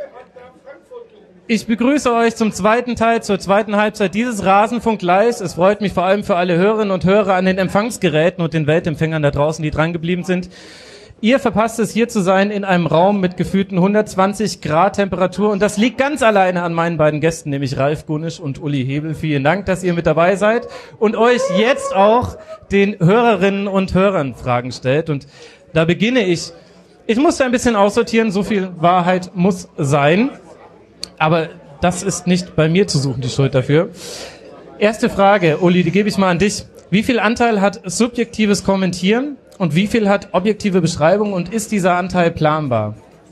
ich begrüße euch zum zweiten Teil, zur zweiten Halbzeit dieses Rasenfunk-Lives. Es freut mich vor allem für alle Hörerinnen und Hörer an den Empfangsgeräten und den Weltempfängern da draußen, die dran geblieben sind. Ihr verpasst es, hier zu sein in einem Raum mit gefühlten hundertzwanzig Grad Temperatur. Und das liegt ganz alleine an meinen beiden Gästen, nämlich Ralf Gunisch und Uli Hebel. Vielen Dank, dass ihr mit dabei seid und euch jetzt auch den Hörerinnen und Hörern Fragen stellt. Und da beginne ich. Ich musste ein bisschen aussortieren, so viel Wahrheit muss sein. Aber das ist nicht bei mir zu suchen, die Schuld dafür. Erste Frage, Uli, die gebe ich mal an dich. Wie viel Anteil hat subjektives Kommentieren und wie viel hat objektive Beschreibung und ist dieser Anteil planbar?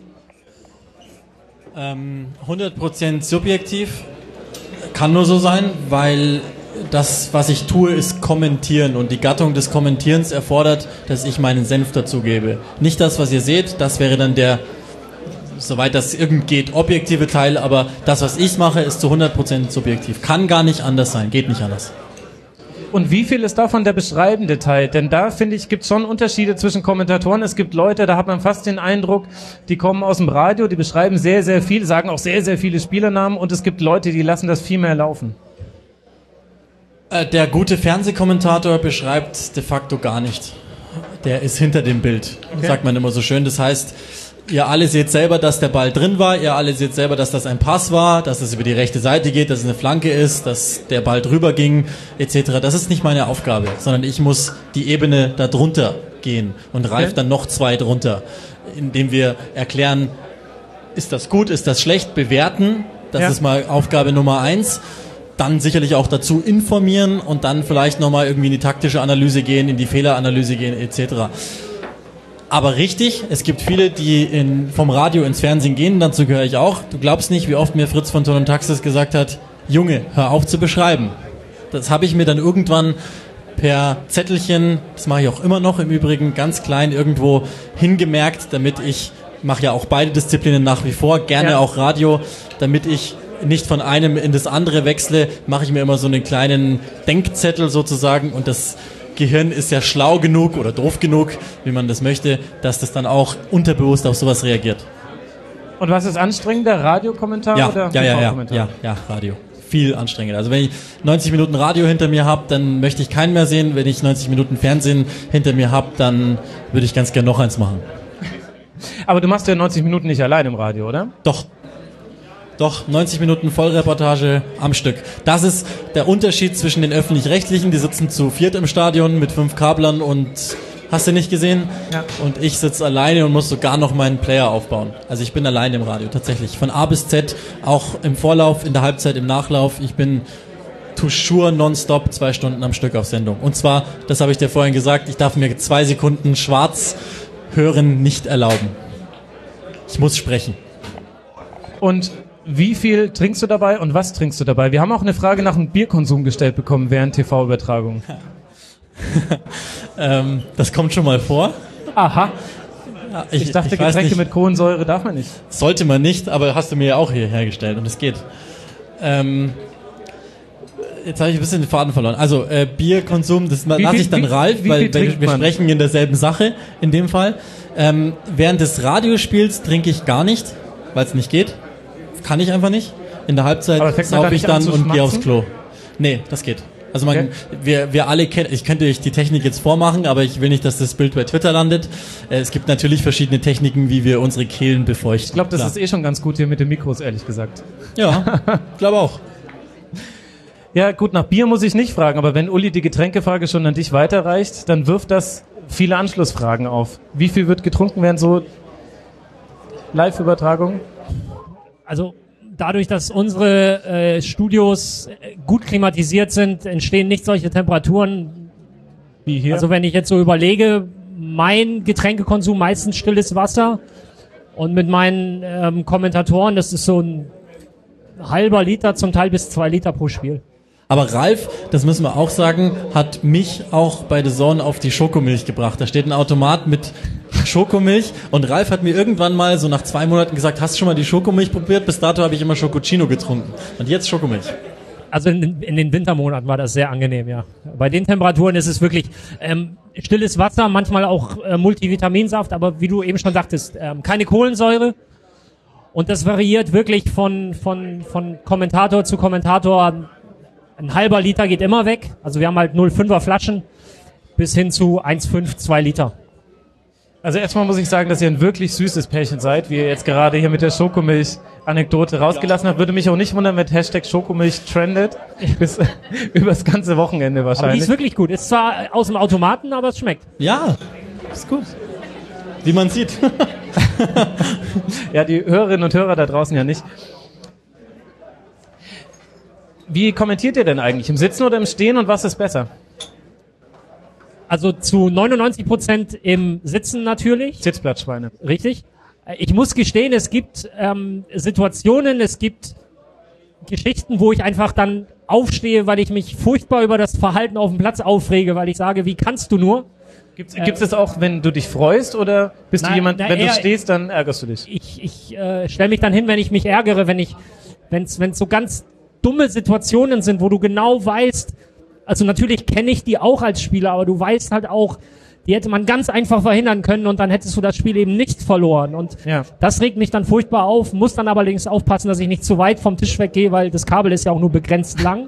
Ähm, hundert Prozent subjektiv kann nur so sein, weil das, was ich tue, ist kommentieren und die Gattung des Kommentierens erfordert, dass ich meinen Senf dazu gebe. Nicht das, was ihr seht, das wäre dann der, soweit das irgend geht, objektive Teil, aber das, was ich mache, ist zu hundert Prozent subjektiv. Kann gar nicht anders sein, geht nicht anders. Und wie viel ist davon der beschreibende Teil? Denn da, finde ich, gibt es schon Unterschiede zwischen Kommentatoren. Es gibt Leute, da hat man fast den Eindruck, die kommen aus dem Radio, die beschreiben sehr, sehr viel, sagen auch sehr, sehr viele Spielernamen und es gibt Leute, die lassen das viel mehr laufen. Äh, der gute Fernsehkommentator beschreibt de facto gar nicht. Der ist hinter dem Bild, okay. Sagt man immer so schön. Das heißt, ihr alle seht selber, dass der Ball drin war, ihr alle seht selber, dass das ein Pass war, dass es über die rechte Seite geht, dass es eine Flanke ist, dass der Ball drüber ging, et cetera. Das ist nicht meine Aufgabe, sondern ich muss die Ebene da drunter gehen und Ralf dann noch zwei drunter, indem wir erklären, ist das gut, ist das schlecht, bewerten, das ja. ist mal Aufgabe Nummer eins. Dann sicherlich auch dazu informieren und dann vielleicht nochmal irgendwie in die taktische Analyse gehen, in die Fehleranalyse gehen, et cetera. Aber richtig, es gibt viele, die in, vom Radio ins Fernsehen gehen, dazu gehöre ich auch. Du glaubst nicht, wie oft mir Fritz von Ton und Taxis gesagt hat, Junge, hör auf zu beschreiben. Das habe ich mir dann irgendwann per Zettelchen, das mache ich auch immer noch im Übrigen, ganz klein irgendwo hingemerkt, damit ich, mache ja auch beide Disziplinen nach wie vor, gerne ja. auch Radio, damit ich nicht von einem in das andere wechsle, mache ich mir immer so einen kleinen Denkzettel sozusagen und das Gehirn ist ja schlau genug oder doof genug, wie man das möchte, dass das dann auch unterbewusst auf sowas reagiert. Und was ist anstrengender, Radiokommentar ja, oder ja, ja, ja, Kommentar? ja, ja, Radio. Viel anstrengender. Also wenn ich neunzig Minuten Radio hinter mir habe, dann möchte ich keinen mehr sehen. Wenn ich neunzig Minuten Fernsehen hinter mir habe, dann würde ich ganz gerne noch eins machen. Aber du machst ja neunzig Minuten nicht allein im Radio, oder? Doch. Doch, neunzig Minuten Vollreportage am Stück. Das ist der Unterschied zwischen den Öffentlich-Rechtlichen, die sitzen zu viert im Stadion mit fünf Kablern und hast du nicht gesehen? Ja. Und ich sitze alleine und muss sogar noch meinen Player aufbauen. Also ich bin alleine im Radio, tatsächlich. Von A bis Z, auch im Vorlauf, in der Halbzeit, im Nachlauf. Ich bin toujours nonstop zwei Stunden am Stück auf Sendung. Und zwar, das habe ich dir vorhin gesagt, ich darf mir zwei Sekunden schwarz hören nicht erlauben. Ich muss sprechen. Und wie viel trinkst du dabei und was trinkst du dabei? Wir haben auch eine Frage nach dem Bierkonsum gestellt bekommen während T V-Übertragung. ähm, das kommt schon mal vor. Aha. Ja, ich, ich dachte, ich Getränke mit Kohlensäure darf man nicht. Sollte man nicht, aber hast du mir ja auch hier hergestellt und es geht. Ähm, jetzt habe ich ein bisschen den Faden verloren. Also äh, Bierkonsum, das lasse ich dann wie, Ralf, wie weil wir, wir sprechen in derselben Sache in dem Fall. Ähm, während des Radiospiels trinke ich gar nicht, weil es nicht geht. Kann ich einfach nicht. In der Halbzeit saufe ich dann und gehe aufs Klo. Nee, das geht. Also man, okay. wir, wir alle kennen, ich könnte euch die Technik jetzt vormachen, aber ich will nicht, dass das Bild bei Twitter landet. Es gibt natürlich verschiedene Techniken, wie wir unsere Kehlen befeuchten. Ich glaube, das Klar. ist eh schon ganz gut hier mit den Mikros, ehrlich gesagt. Ja, ich glaube auch. Ja gut, nach Bier muss ich nicht fragen, aber wenn Uli die Getränkefrage schon an dich weiterreicht, dann wirft das viele Anschlussfragen auf. Wie viel wird getrunken während so Live-Übertragung? Also dadurch, dass unsere äh, Studios gut klimatisiert sind, entstehen nicht solche Temperaturen wie hier. Also wenn ich jetzt so überlege, mein Getränkekonsum meistens stilles Wasser und mit meinen ähm, Kommentatoren, das ist so ein halber Liter, zum Teil bis zwei Liter pro Spiel. Aber Ralf, das müssen wir auch sagen, hat mich auch bei The Zone auf die Schokomilch gebracht. Da steht ein Automat mit Schokomilch und Ralf hat mir irgendwann mal so nach zwei Monaten gesagt, hast du schon mal die Schokomilch probiert? Bis dato habe ich immer Schokocino getrunken. Und jetzt Schokomilch. Also in, in den Wintermonaten war das sehr angenehm, ja. Bei den Temperaturen ist es wirklich ähm, stilles Wasser, manchmal auch äh, Multivitaminsaft, aber wie du eben schon sagtest, ähm, keine Kohlensäure. Und das variiert wirklich von, von, von Kommentator zu Kommentator. Ein halber Liter geht immer weg. Also wir haben halt null Komma fünfer Flaschen bis hin zu eins Komma fünf, zwei Liter. Also erstmal muss ich sagen, dass ihr ein wirklich süßes Pärchen seid, wie ihr jetzt gerade hier mit der Schokomilch-Anekdote rausgelassen habt. Würde mich auch nicht wundern, wenn Hashtag Schokomilch trendet. Bis übers ganze Wochenende wahrscheinlich. Aber die ist wirklich gut. Ist zwar aus dem Automaten, aber es schmeckt. Ja, ist gut. Wie man sieht. Ja, die Hörerinnen und Hörer da draußen ja nicht. Wie kommentiert ihr denn eigentlich? Im Sitzen oder im Stehen und was ist besser? Also zu neunundneunzig Prozent im Sitzen natürlich. Sitzplatzschweine. Richtig. Ich muss gestehen, es gibt ähm, Situationen, es gibt Geschichten, wo ich einfach dann aufstehe, weil ich mich furchtbar über das Verhalten auf dem Platz aufrege, weil ich sage, wie kannst du nur? Gibt's, äh, gibt's das auch, wenn du dich freust oder bist na, du jemand, na, wenn du eher, stehst, dann ärgerst du dich? Ich, ich äh, stelle mich dann hin, wenn ich mich ärgere, wenn ich, wenn es so ganz dumme Situationen sind, wo du genau weißt, also natürlich kenne ich die auch als Spieler, aber du weißt halt auch, die hätte man ganz einfach verhindern können und dann hättest du das Spiel eben nicht verloren. Und ja. das regt mich dann furchtbar auf, muss dann allerdings aufpassen, dass ich nicht zu weit vom Tisch weggehe, weil das Kabel ist ja auch nur begrenzt lang.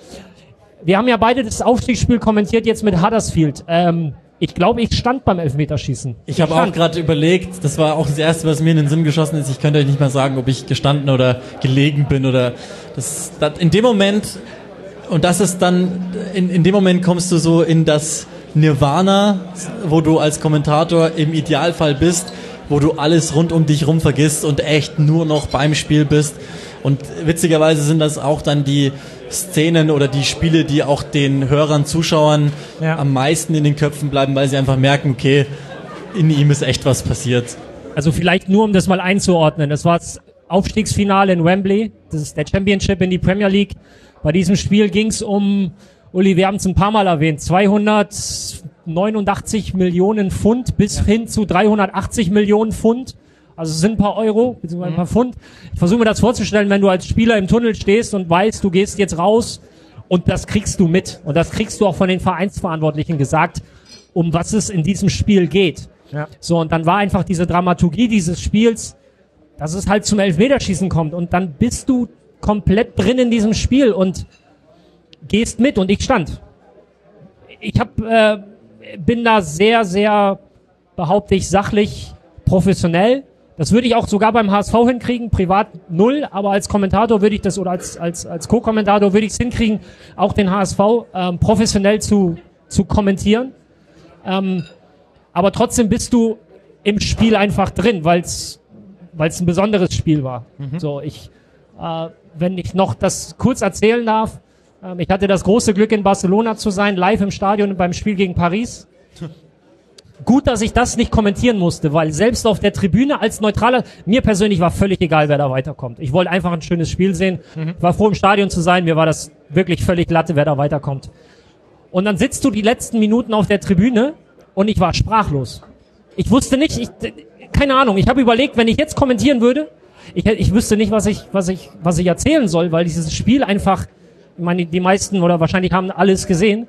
Wir haben ja beide das Aufstiegsspiel kommentiert jetzt mit Huddersfield. Ähm, ich glaube, ich stand beim Elfmeterschießen. Ich habe auch gerade überlegt, das war auch das Erste, was mir in den Sinn geschossen ist. Ich könnte euch nicht mal sagen, ob ich gestanden oder gelegen bin oder das, das in dem Moment. Und das ist dann, in, in dem Moment kommst du so in das Nirvana, wo du als Kommentator im Idealfall bist, wo du alles rund um dich rum vergisst und echt nur noch beim Spiel bist. Und witzigerweise sind das auch dann die Szenen oder die Spiele, die auch den Hörern, Zuschauern ja. am meisten in den Köpfen bleiben, weil sie einfach merken, okay, in ihm ist echt was passiert. Also vielleicht nur, um das mal einzuordnen, das war das Aufstiegsfinale in Wembley, das ist der Championship in die Premier League. Bei diesem Spiel ging es um, Uli, wir haben es ein paar Mal erwähnt, zweihundertneunundachtzig Millionen Pfund bis ja. hin zu dreihundertachtzig Millionen Pfund. Also es sind ein paar Euro, beziehungsweise ein paar Pfund. Ich versuche mir das vorzustellen, wenn du als Spieler im Tunnel stehst und weißt, du gehst jetzt raus und das kriegst du mit. Und das kriegst du auch von den Vereinsverantwortlichen gesagt, um was es in diesem Spiel geht. Ja. So, und dann war einfach diese Dramaturgie dieses Spiels, dass es halt zum Elfmeterschießen kommt. Und dann bist du komplett drin in diesem Spiel und gehst mit. Und ich stand. Ich hab, äh, bin da sehr, sehr, behaupte ich, sachlich, professionell. Das würde ich auch sogar beim H S V hinkriegen, privat null, aber als Kommentator würde ich das, oder als als als Co-Kommentator würde ich es hinkriegen, auch den H S V ähm, professionell zu zu kommentieren. Ähm, aber trotzdem bist du im Spiel einfach drin, weil es weil es ein besonderes Spiel war. Mhm. So, ich, äh, wenn ich noch das kurz erzählen darf, ähm, ich hatte das große Glück, in Barcelona zu sein, live im Stadion beim Spiel gegen Paris. Gut, dass ich das nicht kommentieren musste, weil selbst auf der Tribüne als Neutraler, mir persönlich war völlig egal, wer da weiterkommt. Ich wollte einfach ein schönes Spiel sehen, mhm. war froh im Stadion zu sein, mir war das wirklich völlig Latte, wer da weiterkommt. Und dann sitzt du die letzten Minuten auf der Tribüne und ich war sprachlos. Ich wusste nicht, ich, keine Ahnung, ich habe überlegt, wenn ich jetzt kommentieren würde, ich, ich wüsste nicht, was ich, was ich, was ich erzählen soll, weil dieses Spiel einfach, ich meine, die meisten oder wahrscheinlich haben alles gesehen,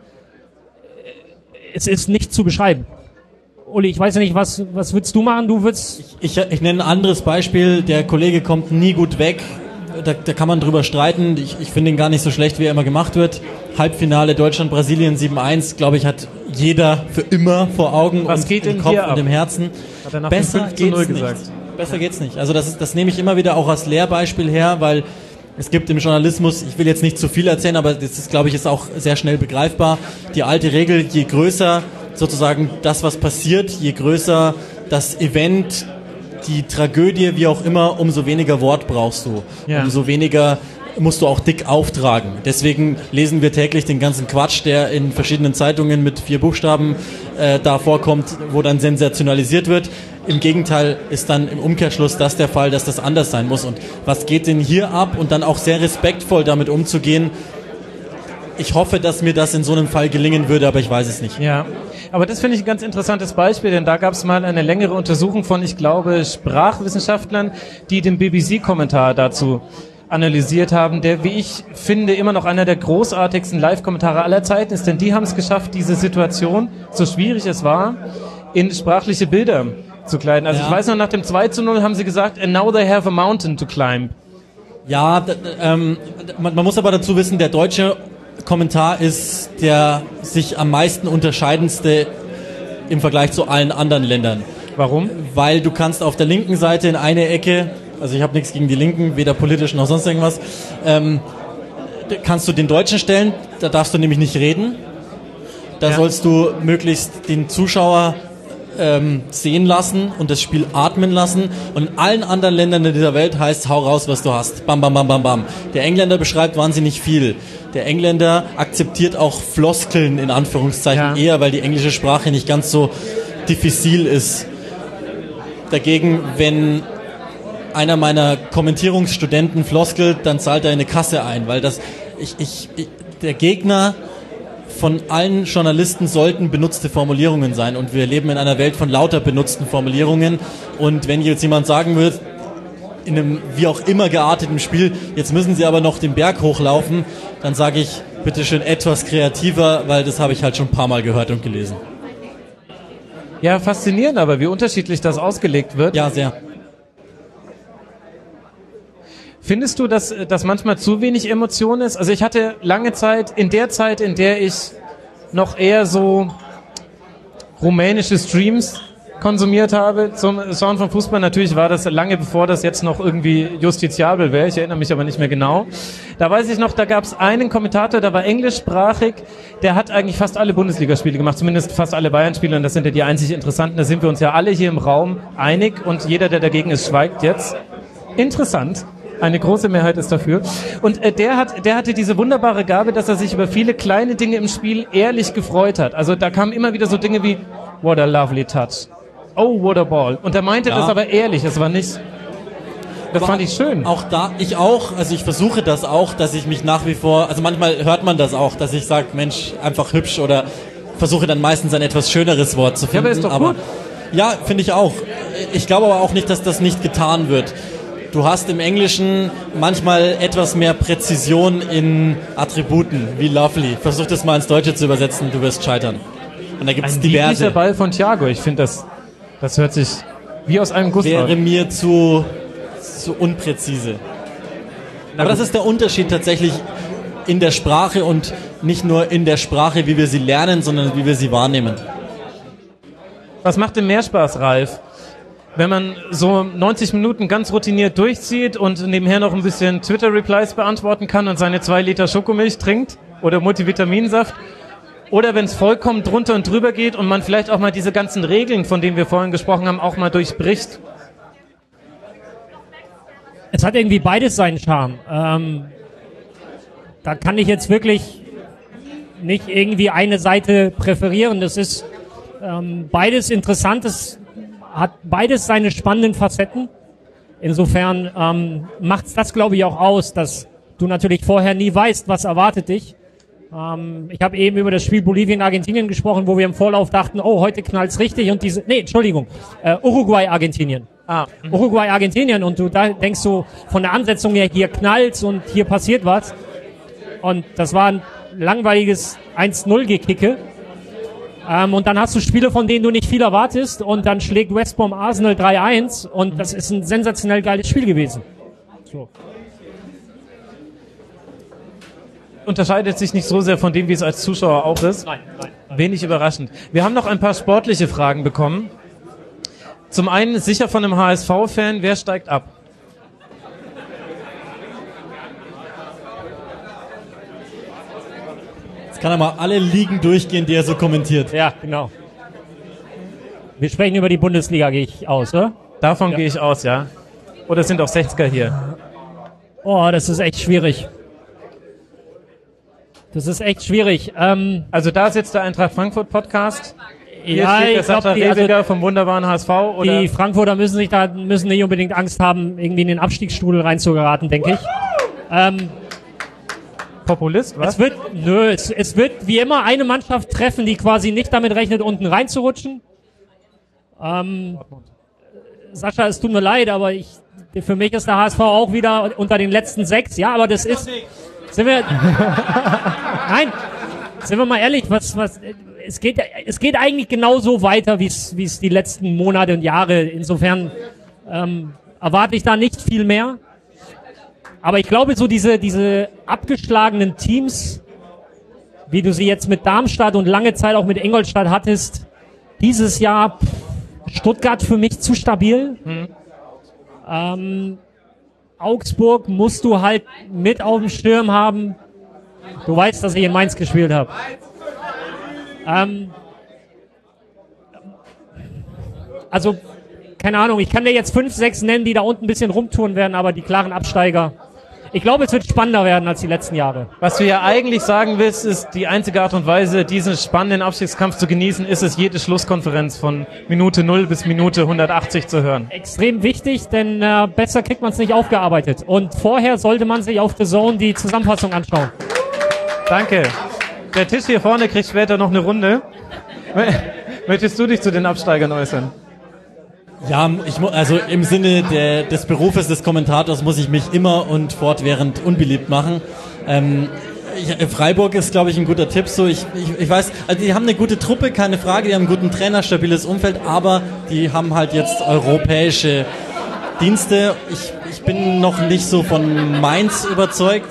es ist nicht zu beschreiben. Uli, ich weiß ja nicht, was, was würdest du machen? Du würdest... Ich, ich, ich nenne ein anderes Beispiel. Der Kollege kommt nie gut weg. Da, da kann man drüber streiten. Ich, ich finde ihn gar nicht so schlecht, wie er immer gemacht wird. Halbfinale Deutschland-Brasilien sieben eins, glaube ich, hat jeder für immer vor Augen was und geht im denn Kopf hier und ab? im Herzen. Hat er nach Besser fünf zu null geht's gesagt. nicht. Besser geht's nicht. Also das, ist, das nehme ich immer wieder auch als Lehrbeispiel her, weil es gibt im Journalismus, ich will jetzt nicht zu viel erzählen, aber das ist, glaube ich, ist auch sehr schnell begreifbar. Die alte Regel, je größer sozusagen das, was passiert, je größer das Event, die Tragödie, wie auch immer, umso weniger Wort brauchst du. Ja. Umso weniger musst du auch dick auftragen. Deswegen lesen wir täglich den ganzen Quatsch, der in verschiedenen Zeitungen mit vier Buchstaben äh, da vorkommt, wo dann sensationalisiert wird. Im Gegenteil ist dann im Umkehrschluss das der Fall, dass das anders sein muss. Und was geht denn hier ab? Und dann auch sehr respektvoll damit umzugehen. Ich hoffe, dass mir das in so einem Fall gelingen würde, aber ich weiß es nicht. Ja, aber das finde ich ein ganz interessantes Beispiel, denn da gab es mal eine längere Untersuchung von, ich glaube, Sprachwissenschaftlern, die den B B C-Kommentar dazu analysiert haben, der, wie ich finde, immer noch einer der großartigsten Live-Kommentare aller Zeiten ist, denn die haben es geschafft, diese Situation, so schwierig es war, in sprachliche Bilder zu kleiden. Also ja. Ich weiß noch, nach dem zwei zu null haben sie gesagt, and now they have a mountain to climb. Ja, d- ähm, man, man muss aber dazu wissen, der deutsche Kommentar ist der sich am meisten unterscheidendste im Vergleich zu allen anderen Ländern. Warum? Weil du kannst auf der linken Seite in eine Ecke, also ich habe nichts gegen die Linken, weder politisch noch sonst irgendwas, ähm, kannst du den Deutschen stellen, da darfst du nämlich nicht reden. Da ja. sollst du möglichst den Zuschauer ähm, sehen lassen und das Spiel atmen lassen. Und in allen anderen Ländern dieser Welt heißt, hau raus, was du hast. Bam, bam, bam, bam, bam. Der Engländer beschreibt wahnsinnig viel. Der Engländer akzeptiert auch Floskeln in Anführungszeichen ja. eher, weil die englische Sprache nicht ganz so diffizil ist. Dagegen, wenn einer meiner Kommentierungsstudenten floskelt, dann zahlt er eine Kasse ein, weil das ich, ich, ich der Gegner von allen Journalisten sollten benutzte Formulierungen sein und wir leben in einer Welt von lauter benutzten Formulierungen und wenn jetzt jemand sagen würde, in einem wie auch immer gearteten Spiel, jetzt müssen sie aber noch den Berg hochlaufen, dann sage ich, bitteschön etwas kreativer, weil das habe ich halt schon ein paar Mal gehört und gelesen. Ja, faszinierend aber, wie unterschiedlich das ausgelegt wird. Ja, sehr. Findest du, dass das manchmal zu wenig Emotion ist? Also ich hatte lange Zeit, in der Zeit, in der ich noch eher so rumänische Streams konsumiert habe zum Schauen von Fußball. Natürlich war das lange bevor das jetzt noch irgendwie justiziabel wäre. Ich erinnere mich aber nicht mehr genau. Da weiß ich noch, da gab es einen Kommentator, der war englischsprachig, der hat eigentlich fast alle Bundesligaspiele gemacht, zumindest fast alle Bayern-Spiele und das sind ja die einzig interessanten. Da sind wir uns ja alle hier im Raum einig und jeder, der dagegen ist, schweigt jetzt. Interessant. Eine große Mehrheit ist dafür. Und äh, der hat, der hatte diese wunderbare Gabe, dass er sich über viele kleine Dinge im Spiel ehrlich gefreut hat. Also da kamen immer wieder so Dinge wie, what a lovely touch. Oh, what a ball. Und er meinte ja. das aber ehrlich, das war nicht, das aber fand ich schön. Auch da, ich auch, also ich versuche das auch, dass ich mich nach wie vor, also manchmal hört man das auch, dass ich sage, Mensch, einfach hübsch oder versuche dann meistens ein etwas schöneres Wort zu finden. Ja, aber ist doch aber, gut. Ja, finde ich auch. Ich glaube aber auch nicht, dass das nicht getan wird. Du hast im Englischen manchmal etwas mehr Präzision in Attributen, wie lovely. Versuch das mal ins Deutsche zu übersetzen, du wirst scheitern. Und da gibt es diverse. Ein lieblicher Ball von Thiago, ich finde das, das hört sich wie aus einem Guss aus. Wäre mir zu, zu unpräzise. Aber das ist der Unterschied tatsächlich in der Sprache und nicht nur in der Sprache, wie wir sie lernen, sondern wie wir sie wahrnehmen. Was macht denn mehr Spaß, Ralf? Wenn man so neunzig Minuten ganz routiniert durchzieht und nebenher noch ein bisschen Twitter-Replies beantworten kann und seine zwei Liter Schokomilch trinkt oder Multivitaminsaft, oder wenn es vollkommen drunter und drüber geht und man vielleicht auch mal diese ganzen Regeln, von denen wir vorhin gesprochen haben, auch mal durchbricht. Es hat irgendwie beides seinen Charme. Ähm, da kann ich jetzt wirklich nicht irgendwie eine Seite präferieren. Das ist ähm, beides Interessantes, hat beides seine spannenden Facetten. Insofern ähm, macht es das, glaube ich, auch aus, dass du natürlich vorher nie weißt, was erwartet dich. Ähm, ich habe eben über das Spiel Bolivien-Argentinien gesprochen, wo wir im Vorlauf dachten, oh, heute knallt's richtig und diese, nee, Entschuldigung, äh, Uruguay-Argentinien. Ah. Uruguay-Argentinien und du da denkst so von der Ansetzung her, hier knallt's und hier passiert was. Und das war ein langweiliges eins null Gekicke. Ähm, und dann hast du Spiele, von denen du nicht viel erwartest und dann schlägt West Brom Arsenal drei eins und das ist ein sensationell geiles Spiel gewesen. So. Unterscheidet sich nicht so sehr von dem, wie es als Zuschauer auch ist. Nein, nein, nein. Wenig überraschend. Wir haben noch ein paar sportliche Fragen bekommen. Zum einen sicher von einem H S V-Fan, wer steigt ab? Jetzt kann er mal alle Ligen durchgehen, die er so kommentiert. Ja, genau. Wir sprechen über die Bundesliga, gehe ich aus, oder? Davon ja. gehe ich aus, ja. Oder es sind auch sechziger hier? Oh, das ist echt schwierig. Das ist echt schwierig. Ähm, also da sitzt der Eintracht Frankfurt Podcast. Hier ja, steht der ich glaub, Sascha die, Rebiger also, vom wunderbaren H S V. Oder? Die Frankfurter müssen sich da müssen nicht unbedingt Angst haben, irgendwie in den Abstiegsstrudel reinzugeraten, denke ich. Ähm, Populist, was? Es wird, nö, es, es wird wie immer eine Mannschaft treffen, die quasi nicht damit rechnet, unten reinzurutschen. Ähm, Sascha, es tut mir leid, aber ich, für mich ist der H S V auch wieder unter den letzten sechs. Ja, aber das ist, sind wir, nein, sind wir mal ehrlich, was, was, es geht, es geht eigentlich genauso weiter, wie es, wie es die letzten Monate und Jahre. Insofern ähm, erwarte ich da nicht viel mehr. Aber ich glaube, so diese, diese abgeschlagenen Teams, wie du sie jetzt mit Darmstadt und lange Zeit auch mit Ingolstadt hattest, dieses Jahr Stuttgart für mich zu stabil. Mhm. Ähm, Augsburg musst du halt mit auf dem Schirm haben. Du weißt, dass ich in Mainz gespielt habe. Ähm, also, keine Ahnung, ich kann dir jetzt fünf, sechs nennen, die da unten ein bisschen rumtouren werden, aber die klaren Absteiger. Ich glaube, es wird spannender werden als die letzten Jahre. Was du ja eigentlich sagen willst, ist, die einzige Art und Weise, diesen spannenden Abstiegskampf zu genießen, ist es, jede Schlusskonferenz von Minute null bis Minute hundertachtzig zu hören. Extrem wichtig, denn äh, besser kriegt man es nicht aufgearbeitet. Und vorher sollte man sich auf The Zone die Zusammenfassung anschauen. Danke. Der Tisch hier vorne kriegt später noch eine Runde. Möchtest du dich zu den Absteigern äußern? Ja, ich, mu- also im Sinne der, des Berufes des Kommentators muss ich mich immer und fortwährend unbeliebt machen. Ähm, ich, Freiburg ist, glaube ich, ein guter Tipp. So, ich, ich, ich weiß, also die haben eine gute Truppe, keine Frage, die haben einen guten Trainer, stabiles Umfeld, aber die haben halt jetzt europäische Dienste. Ich, ich bin noch nicht so von Mainz überzeugt.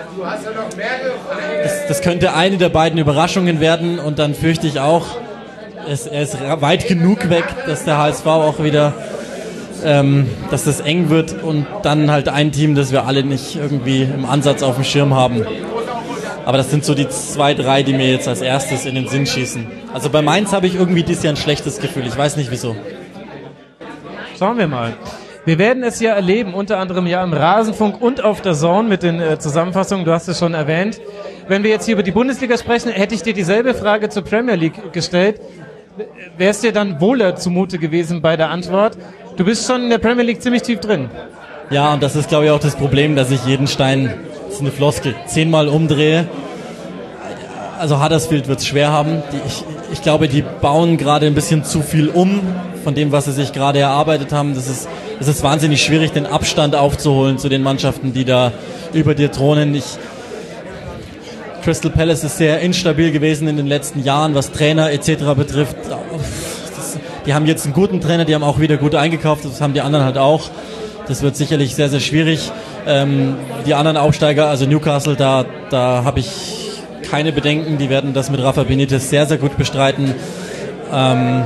Das, das könnte eine der beiden Überraschungen werden und dann fürchte ich auch, Es, er ist weit genug weg, dass der H S V auch wieder, ähm, dass das eng wird und dann halt ein Team, das wir alle nicht irgendwie im Ansatz auf dem Schirm haben. Aber das sind so die zwei, drei, die mir jetzt als erstes in den Sinn schießen. Also bei Mainz habe ich irgendwie dieses Jahr ein schlechtes Gefühl. Ich weiß nicht wieso. Schauen wir mal. Wir werden es ja erleben, unter anderem ja im Rasenfunk und auf der Zone mit den äh, Zusammenfassungen, du hast es schon erwähnt. Wenn wir jetzt hier über die Bundesliga sprechen, hätte ich dir dieselbe Frage zur Premier League gestellt. Wäre es dir dann wohler zumute gewesen bei der Antwort? Du bist schon in der Premier League ziemlich tief drin. Ja, und das ist, glaube ich, auch das Problem, dass ich jeden Stein, das ist eine Floskel, zehnmal umdrehe. Also Huddersfield wird es schwer haben. Die, ich, ich glaube, die bauen gerade ein bisschen zu viel um von dem, was sie sich gerade erarbeitet haben. Das ist, das ist wahnsinnig schwierig, den Abstand aufzuholen zu den Mannschaften, die da über dir thronen. Ich, Crystal Palace ist sehr instabil gewesen in den letzten Jahren, was Trainer et cetera betrifft. Das, die haben jetzt einen guten Trainer, die haben auch wieder gut eingekauft, das haben die anderen halt auch. Das wird sicherlich sehr, sehr schwierig. Ähm, die anderen Aufsteiger, also Newcastle, da, da habe ich keine Bedenken. Die werden das mit Rafa Benitez sehr, sehr gut bestreiten. Ähm,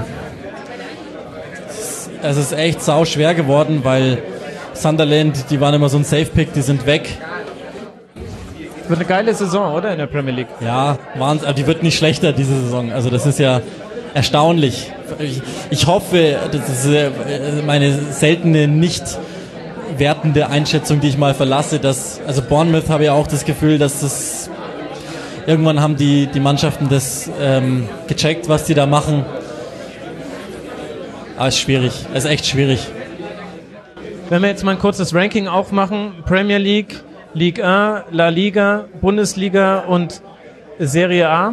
es ist echt sau schwer geworden, weil Sunderland, die waren immer so ein Safe-Pick, die sind weg. Wird eine geile Saison, oder, in der Premier League? Ja, Wahnsinn, aber die wird nicht schlechter diese Saison. Also das ist ja erstaunlich. Ich, ich hoffe, das ist meine seltene, nicht wertende Einschätzung, die ich mal verlasse, dass, also Bournemouth habe ja auch das Gefühl, dass das irgendwann haben die, die Mannschaften das ähm, gecheckt, was die da machen. Aber es ist schwierig, es ist echt schwierig. Wenn wir jetzt mal ein kurzes Ranking aufmachen, Premier League, Ligue eins, La Liga, Bundesliga und Serie A.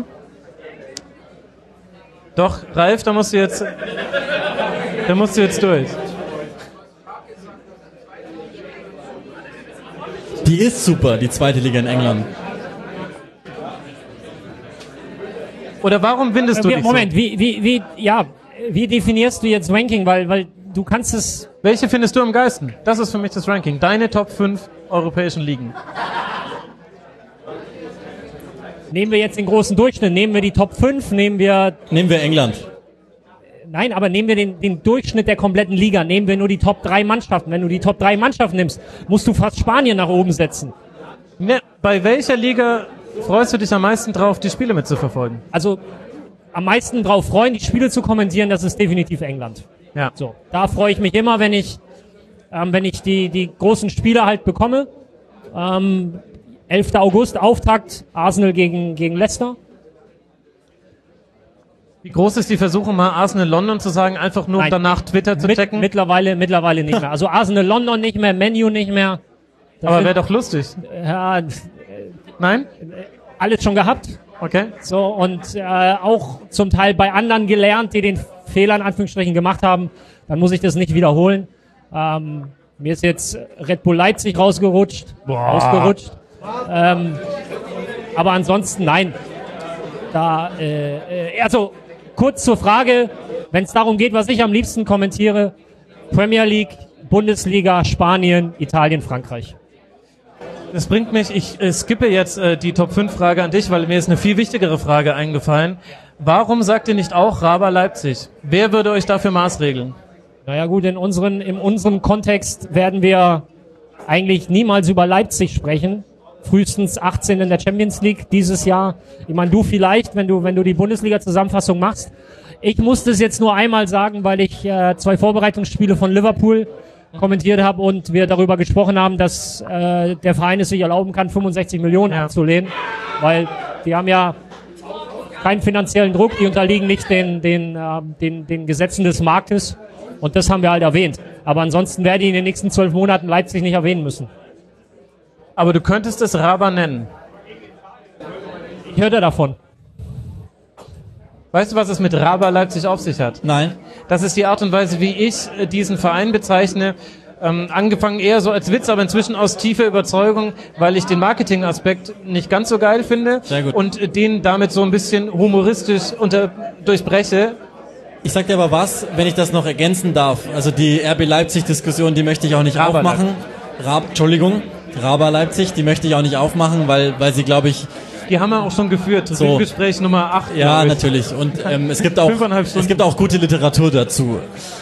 Doch, Ralf, da musst du jetzt, da musst du jetzt durch. Die ist super, die zweite Liga in England. Oder warum findest du Äh, dich Moment, so? wie, wie, wie, ja, wie definierst du jetzt Ranking? Weil, weil du kannst es. Welche findest du am geilsten? Das ist für mich das Ranking. Deine Top fünf europäischen Ligen. Nehmen wir jetzt den großen Durchschnitt, nehmen wir die Top fünf, nehmen wir, Nehmen wir England. nein, aber nehmen wir den, den Durchschnitt der kompletten Liga, nehmen wir nur die Top drei Mannschaften. Wenn du die Top drei Mannschaften nimmst, musst du fast Spanien nach oben setzen. Ne, bei welcher Liga freust du dich am meisten drauf, die Spiele mitzuverfolgen? Also, am meisten drauf freuen, die Spiele zu kommentieren, das ist definitiv England. Ja. So, da freue ich mich immer, wenn ich, ähm, wenn ich die, die großen Spiele halt bekomme. Ähm, elfter August, Auftakt, Arsenal gegen, gegen Leicester. Wie groß ist die Versuchung, mal Arsenal London zu sagen, einfach nur um Nein. danach Twitter zu Mit, checken? mittlerweile, mittlerweile nicht mehr. Also Arsenal London nicht mehr, Man U nicht mehr. Das Aber sind- wäre doch lustig. ja, Nein? alles schon gehabt. Okay. So, und äh, auch zum Teil bei anderen gelernt, die den Fehler in Anführungsstrichen gemacht haben. Dann muss ich das nicht wiederholen. Ähm, mir ist jetzt Red Bull Leipzig rausgerutscht. Rausgerutscht. Ähm, aber ansonsten nein. Da, äh, äh, also kurz zur Frage, wenn es darum geht, was ich am liebsten kommentiere: Premier League, Bundesliga, Spanien, Italien, Frankreich. Das bringt mich, ich äh, skippe jetzt äh, die Top fünf Frage an dich, weil mir ist eine viel wichtigere Frage eingefallen. Warum sagt ihr nicht auch Raba Leipzig? Wer würde euch dafür maßregeln? Naja gut, in, unseren, in unserem Kontext werden wir eigentlich niemals über Leipzig sprechen. Frühestens achtzehn in der Champions League dieses Jahr. Ich meine, du vielleicht, wenn du, wenn du die Bundesliga-Zusammenfassung machst. Ich musste es jetzt nur einmal sagen, weil ich äh, zwei Vorbereitungsspiele von Liverpool kommentiert habe und wir darüber gesprochen haben, dass äh, der Verein es sich erlauben kann, fünfundsechzig Millionen Ja. abzulehnen, weil die haben ja keinen finanziellen Druck, die unterliegen nicht den, den, äh, den, den Gesetzen des Marktes und das haben wir halt erwähnt. Aber ansonsten werde ich in den nächsten zwölf Monaten Leipzig nicht erwähnen müssen. Aber du könntest es Raba nennen. Ich hörte davon. Weißt du, was es mit Raba Leipzig auf sich hat? Nein. Das ist die Art und Weise, wie ich äh, diesen Verein bezeichne. Ähm, angefangen eher so als Witz, aber inzwischen aus tiefer Überzeugung, weil ich den Marketingaspekt nicht ganz so geil finde. Sehr gut. Und äh, den damit so ein bisschen humoristisch unter durchbreche. Ich sag dir aber was, wenn ich das noch ergänzen darf. Also die R B Leipzig-Diskussion, die möchte ich auch nicht Raba aufmachen. Rab, Entschuldigung, Raba Leipzig, die möchte ich auch nicht aufmachen, weil, weil sie, glaube ich, Die haben wir auch schon geführt. So. Gespräch Nummer acht. ja, glaub ich. natürlich. Und ähm, es gibt auch Fünfeinhalb Stunden. es gibt auch gute Literatur dazu.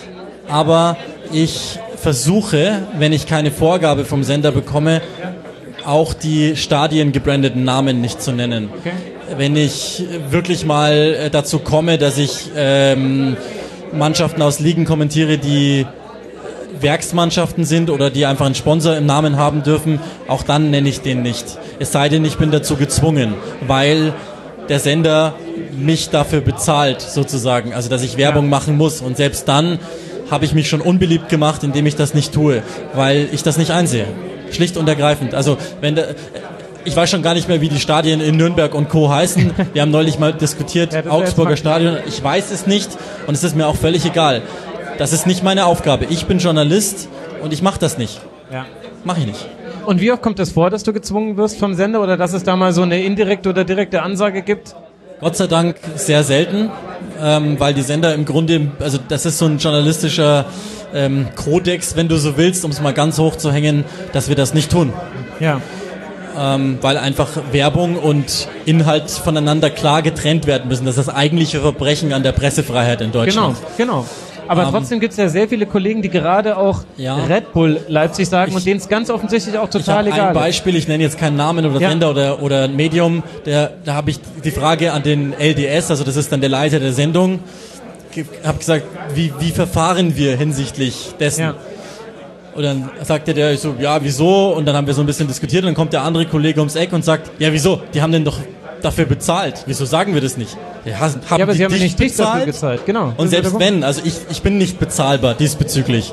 Aber ich versuche, wenn ich keine Vorgabe vom Sender bekomme, auch die Stadien gebrandeten Namen nicht zu nennen. Okay. Wenn ich wirklich mal äh, dazu komme, dass ich ähm, Mannschaften aus Ligen kommentiere, die Werksmannschaften sind oder die einfach einen Sponsor im Namen haben dürfen, auch dann nenne ich den nicht. Es sei denn, ich bin dazu gezwungen, weil der Sender mich dafür bezahlt, sozusagen. Also, dass ich Werbung Ja. machen muss. Und selbst dann habe ich mich schon unbeliebt gemacht, indem ich das nicht tue, weil ich das nicht einsehe. Schlicht und ergreifend. Also, wenn der, ich weiß schon gar nicht mehr, wie die Stadien in Nürnberg und Co. heißen. Wir haben neulich mal diskutiert, Ja, das Augsburger wär jetzt mal- Stadion. Ich weiß es nicht und es ist mir auch völlig egal. Das ist nicht meine Aufgabe. Ich bin Journalist und ich mache das nicht. Ja. Mache ich nicht. Und wie oft kommt es vor, dass du gezwungen wirst vom Sender oder dass es da mal so eine indirekte oder direkte Ansage gibt? Gott sei Dank sehr selten, ähm, weil die Sender im Grunde, also das ist so ein journalistischer ähm, Kodex, wenn du so willst, um es mal ganz hoch zu hängen, dass wir das nicht tun. Ja. Ähm, weil einfach Werbung und Inhalt voneinander klar getrennt werden müssen. Das ist das eigentliche Verbrechen an der Pressefreiheit in Genau, Deutschland. genau. Aber Ähm, trotzdem gibt es ja sehr viele Kollegen, die gerade auch Ja. Red Bull Leipzig sagen Ich- und denen es ganz offensichtlich auch Ich habe total egal ein ist. Beispiel, ich nenne jetzt keinen Namen oder Ja. Sender oder, oder Medium, der, da habe ich die Frage an den L D S, also das ist dann der Leiter der Sendung, habe gesagt, wie, wie verfahren wir hinsichtlich dessen? Ja. Und dann sagte der ich so, ja, wieso? Und dann haben wir so ein bisschen diskutiert und dann kommt der andere Kollege ums Eck und sagt, ja, wieso? Die haben den doch dafür bezahlt. Wieso sagen wir das nicht? Ja, haben Ja, aber die sie haben dich nicht dich dafür bezahlt? gezahlt, genau. Das Und ist ja selbst der Punkt. wenn, also ich, ich bin nicht bezahlbar diesbezüglich.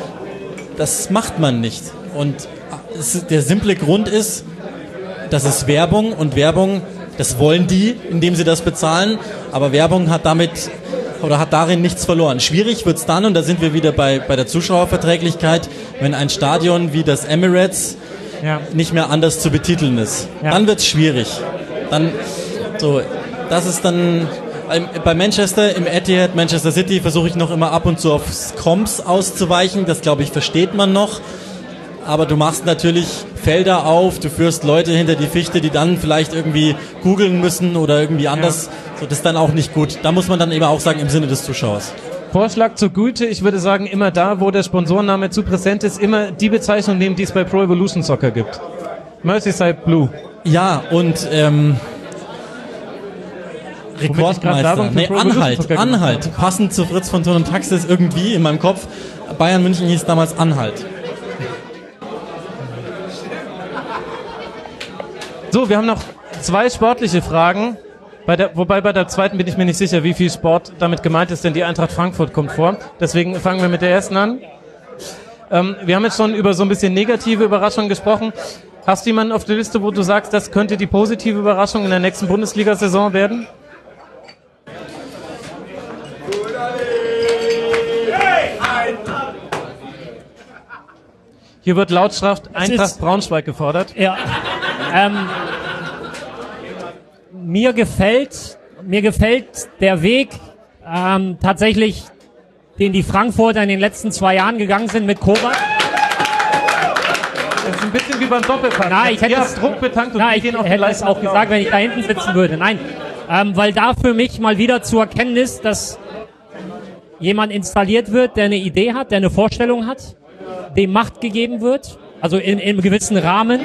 Das macht man nicht. Und es ist, der simple Grund ist, das ist Werbung und Werbung, das wollen die, indem sie das bezahlen, aber Werbung hat damit oder hat darin nichts verloren. Schwierig wird's dann, und da sind wir wieder bei, bei der Zuschauerverträglichkeit, wenn ein Stadion wie das Emirates Ja. nicht mehr anders zu betiteln ist. Ja. Dann wird's schwierig. Dann, so, das ist dann, ähm, bei Manchester, im Etihad, Manchester City, versuche ich noch immer ab und zu aufs Comms auszuweichen. Das, glaube ich, versteht man noch. Aber du machst natürlich Felder auf, du führst Leute hinter die Fichte, die dann vielleicht irgendwie googeln müssen oder irgendwie anders. So, das ist dann auch nicht gut. Da muss man dann eben auch sagen, im Sinne des Zuschauers. Vorschlag zur Güte, ich würde sagen, immer da, wo der Sponsorenname zu präsent ist, immer die Bezeichnung nehmen, die es bei Pro Evolution Soccer gibt. Merseyside Blue. Ja, und ähm, ich gerade Rekordmeister. Werbung für Nee, Pro Evolution Anhalt. Soccer gemacht Anhalt. Passend zu Fritz von Thurn und Taxis irgendwie in meinem Kopf. Bayern München hieß damals Anhalt. So, wir haben noch zwei sportliche Fragen. Bei der, wobei bei der zweiten bin ich mir nicht sicher, wie viel Sport damit gemeint ist, denn die Eintracht Frankfurt kommt vor. Deswegen fangen wir mit der ersten an. Ähm, wir haben jetzt schon über so ein bisschen negative Überraschungen gesprochen. Hast du jemanden auf der Liste, wo du sagst, das könnte die positive Überraschung in der nächsten Bundesliga-Saison werden? Hier wird lautstark Eintracht ist- Braunschweig gefordert. Ja. Ähm, mir gefällt, mir gefällt der Weg ähm, tatsächlich, den die Frankfurter in den letzten zwei Jahren gegangen sind mit Kovac. Das ist ein bisschen wie beim Doppelpass. Nein, ich hätte Ihr es- habt Druck betankt und Na, wir ich gehen auf die hätte es Leistung auch drauf. gesagt, wenn ich da hinten sitzen würde. Nein, ähm, weil da für mich mal wieder zu erkennen ist, dass jemand installiert wird, der eine Idee hat, der eine Vorstellung hat, dem Macht gegeben wird, also in, in einem gewissen Rahmen.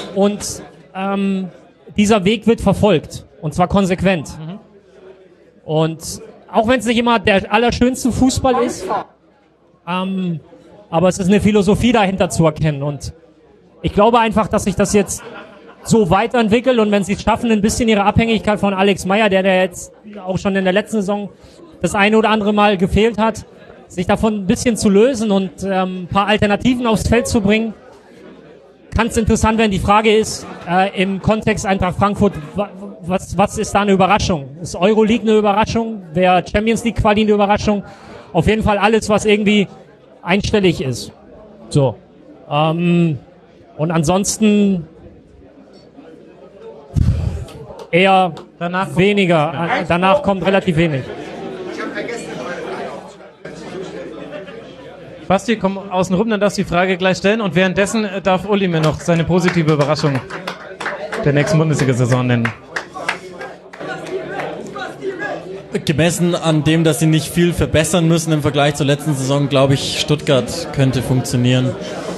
Und ähm, dieser Weg wird verfolgt, und zwar konsequent. Und auch wenn es nicht immer der allerschönste Fußball ist, ähm, aber es ist eine Philosophie dahinter zu erkennen. Und ich glaube einfach, dass sich das jetzt so weiterentwickelt und wenn sie es schaffen, ein bisschen ihre Abhängigkeit von Alex Meyer, der der jetzt auch schon in der letzten Saison das eine oder andere Mal gefehlt hat, sich davon ein bisschen zu lösen und ähm, ein paar Alternativen aufs Feld zu bringen, kann es interessant werden. Die Frage ist, äh, im Kontext Eintracht Frankfurt, was, was ist da eine Überraschung? Ist Euroleague eine Überraschung? Wäre Champions League Quali eine Überraschung? Auf jeden Fall alles, was irgendwie einstellig ist. So. Ähm, und ansonsten eher danach weniger. Kommt, danach kommt relativ wenig. Basti, komm außen rum, dann darfst du die Frage gleich stellen. Und währenddessen darf Uli mir noch seine positive Überraschung der nächsten Bundesliga-Saison nennen. Gemessen an dem, dass sie nicht viel verbessern müssen im Vergleich zur letzten Saison, glaube ich, Stuttgart könnte funktionieren.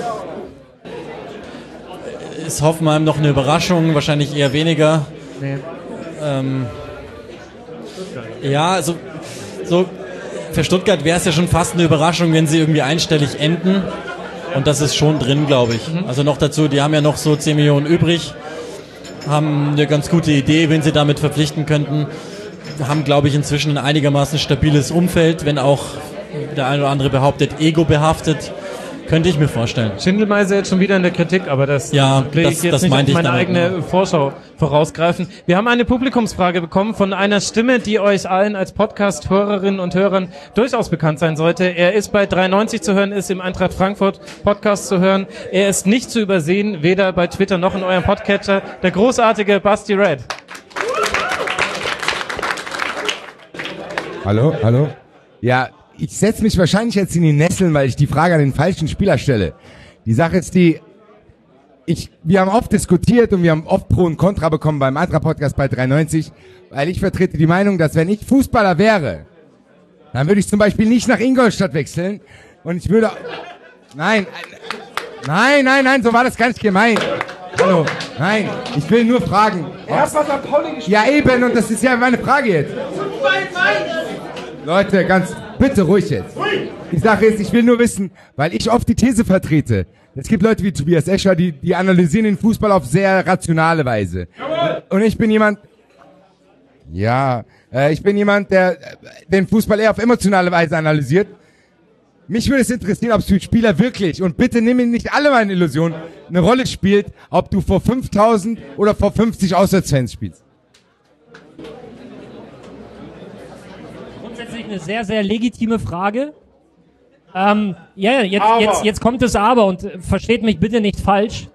Ist Hoffenheim noch eine Überraschung? Wahrscheinlich eher weniger. Nee. Ähm, ja, also so für Stuttgart wäre es ja schon fast eine Überraschung, wenn sie irgendwie einstellig enden. Und das ist schon drin, glaube ich. Mhm. Also noch dazu, die haben ja noch so zehn Millionen übrig, haben eine ganz gute Idee, wen sie damit verpflichten könnten. Haben, glaube ich, inzwischen ein einigermaßen stabiles Umfeld, wenn auch der eine oder andere behauptet, ego behaftet. Könnte ich mir vorstellen. Schindelmeiser jetzt schon wieder in der Kritik, aber das ja, will das, ich jetzt das nicht auf ich meine damit, eigene ne? Vorschau vorausgreifen. Wir haben eine Publikumsfrage bekommen von einer Stimme, die euch allen als Podcast-Hörerinnen und Hörern durchaus bekannt sein sollte. Er ist bei dreiundneunzig zu hören, ist im Eintracht Frankfurt Podcast zu hören. Er ist nicht zu übersehen, weder bei Twitter noch in eurem Podcatcher. Der großartige Basti Red. Hallo, hallo. Ja, ich setze mich wahrscheinlich jetzt in die Nesseln, weil ich die Frage an den falschen Spieler stelle. Die Sache ist die, ich, wir haben oft diskutiert und wir haben oft Pro und Contra bekommen beim Eintracht-Podcast bei dreiundneunzig, weil ich vertrete die Meinung, dass wenn ich Fußballer wäre, dann würde ich zum Beispiel nicht nach Ingolstadt wechseln und ich würde, nein, nein, nein, nein, so war das ganz gemein. Hallo, nein, ich will nur fragen. Erst was Sankt Pauli gespielt. Ja eben, und das ist ja meine Frage jetzt. Leute, ganz, bitte ruhig jetzt. Die Sache ist, ich will nur wissen, weil ich oft die These vertrete. Es gibt Leute wie Tobias Escher, die, die analysieren den Fußball auf sehr rationale Weise. Und ich bin jemand, ja, äh, ich bin jemand, der den Fußball eher auf emotionale Weise analysiert. Mich würde es interessieren, ob für Spieler wirklich, und bitte nimm mir nicht alle meine Illusionen, eine Rolle spielt, ob du vor fünftausend oder vor fünfzig Auswärtsfans spielst. Grundsätzlich eine sehr, sehr legitime Frage. Ähm, ja, jetzt, jetzt, jetzt kommt das Aber und äh, versteht mich bitte nicht falsch.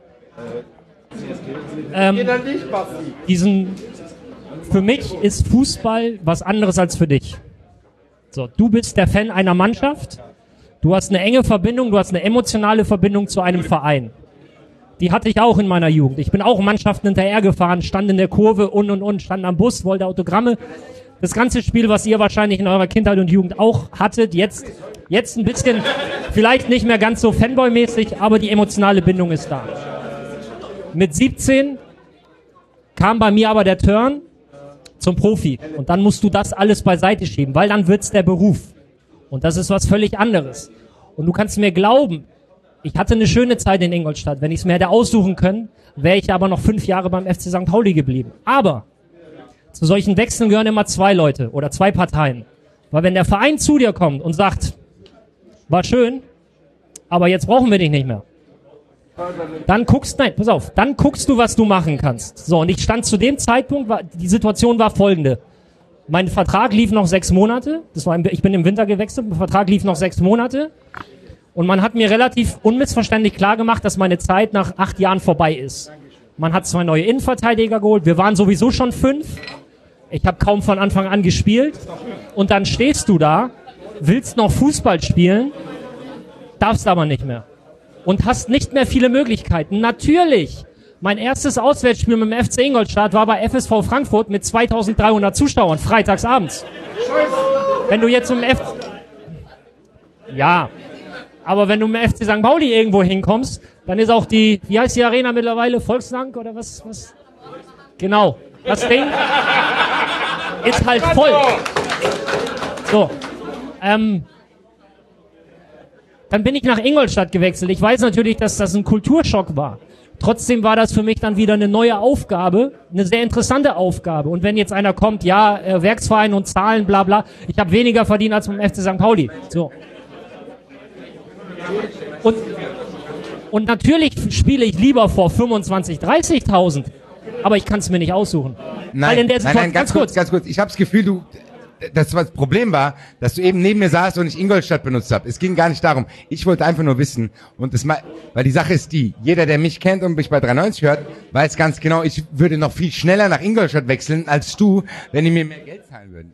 Ähm, diesen, für mich ist Fußball was anderes als für dich. So, du bist der Fan einer Mannschaft. Du hast eine enge Verbindung, du hast eine emotionale Verbindung zu einem Verein. Die hatte ich auch in meiner Jugend. Ich bin auch Mannschaften hinterher gefahren, stand in der Kurve und und und, stand am Bus, wollte Autogramme. Das ganze Spiel, was ihr wahrscheinlich in eurer Kindheit und Jugend auch hattet, jetzt, jetzt ein bisschen, vielleicht nicht mehr ganz so Fanboy-mäßig, aber die emotionale Bindung ist da. Mit siebzehn kam bei mir aber der Turn zum Profi. Und dann musst du das alles beiseite schieben, weil dann wird's der Beruf. Und das ist was völlig anderes. Und du kannst mir glauben, ich hatte eine schöne Zeit in Ingolstadt. Wenn ich es mir hätte aussuchen können, wäre ich aber noch fünf Jahre beim F C Sankt Pauli geblieben. Aber zu solchen Wechseln gehören immer zwei Leute oder zwei Parteien. Weil wenn der Verein zu dir kommt und sagt, war schön, aber jetzt brauchen wir dich nicht mehr. Dann guckst, nein, pass auf, dann guckst du, was du machen kannst. So, und ich stand zu dem Zeitpunkt, war, die Situation war folgende. Mein Vertrag lief noch sechs Monate, das war, im, ich bin im Winter gewechselt, mein Vertrag lief noch sechs Monate. Und man hat mir relativ unmissverständlich klar gemacht, dass meine Zeit nach acht Jahren vorbei ist. Man hat zwei neue Innenverteidiger geholt, wir waren sowieso schon fünf. Ich habe kaum von Anfang an gespielt. Und dann stehst du da, willst noch Fußball spielen, darfst aber nicht mehr. Und hast nicht mehr viele Möglichkeiten. Natürlich, mein erstes Auswärtsspiel mit dem F C Ingolstadt war bei F S V Frankfurt mit zweitausenddreihundert Zuschauern, freitags abends. Wenn du jetzt mit dem F... Ja, aber wenn du mit dem F C Sankt Pauli irgendwo hinkommst, dann ist auch die, wie heißt die Arena mittlerweile, Volksdank oder was? was? Genau, das Ding ist halt voll. So, ähm, dann bin ich nach Ingolstadt gewechselt. Ich weiß natürlich, dass das ein Kulturschock war. Trotzdem war das für mich dann wieder eine neue Aufgabe, eine sehr interessante Aufgabe. Und wenn jetzt einer kommt, ja, äh, Werksverein und Zahlen, bla bla, ich habe weniger verdient als beim F C Sankt Pauli. So. Und, und natürlich spiele ich lieber vor fünfundzwanzig, dreißigtausend, aber ich kann es mir nicht aussuchen. Nein, Weil in der nein, nein, ganz kurz, ganz kurz. Ich habe das Gefühl, du, das was das Problem war, dass du eben neben mir saßt und ich Ingolstadt benutzt habe. Es ging gar nicht darum. Ich wollte einfach nur wissen und das mal, weil die Sache ist die: Jeder, der mich kennt und mich bei dreiundneunzig hört, weiß ganz genau, ich würde noch viel schneller nach Ingolstadt wechseln als du, wenn die mir mehr Geld zahlen würden.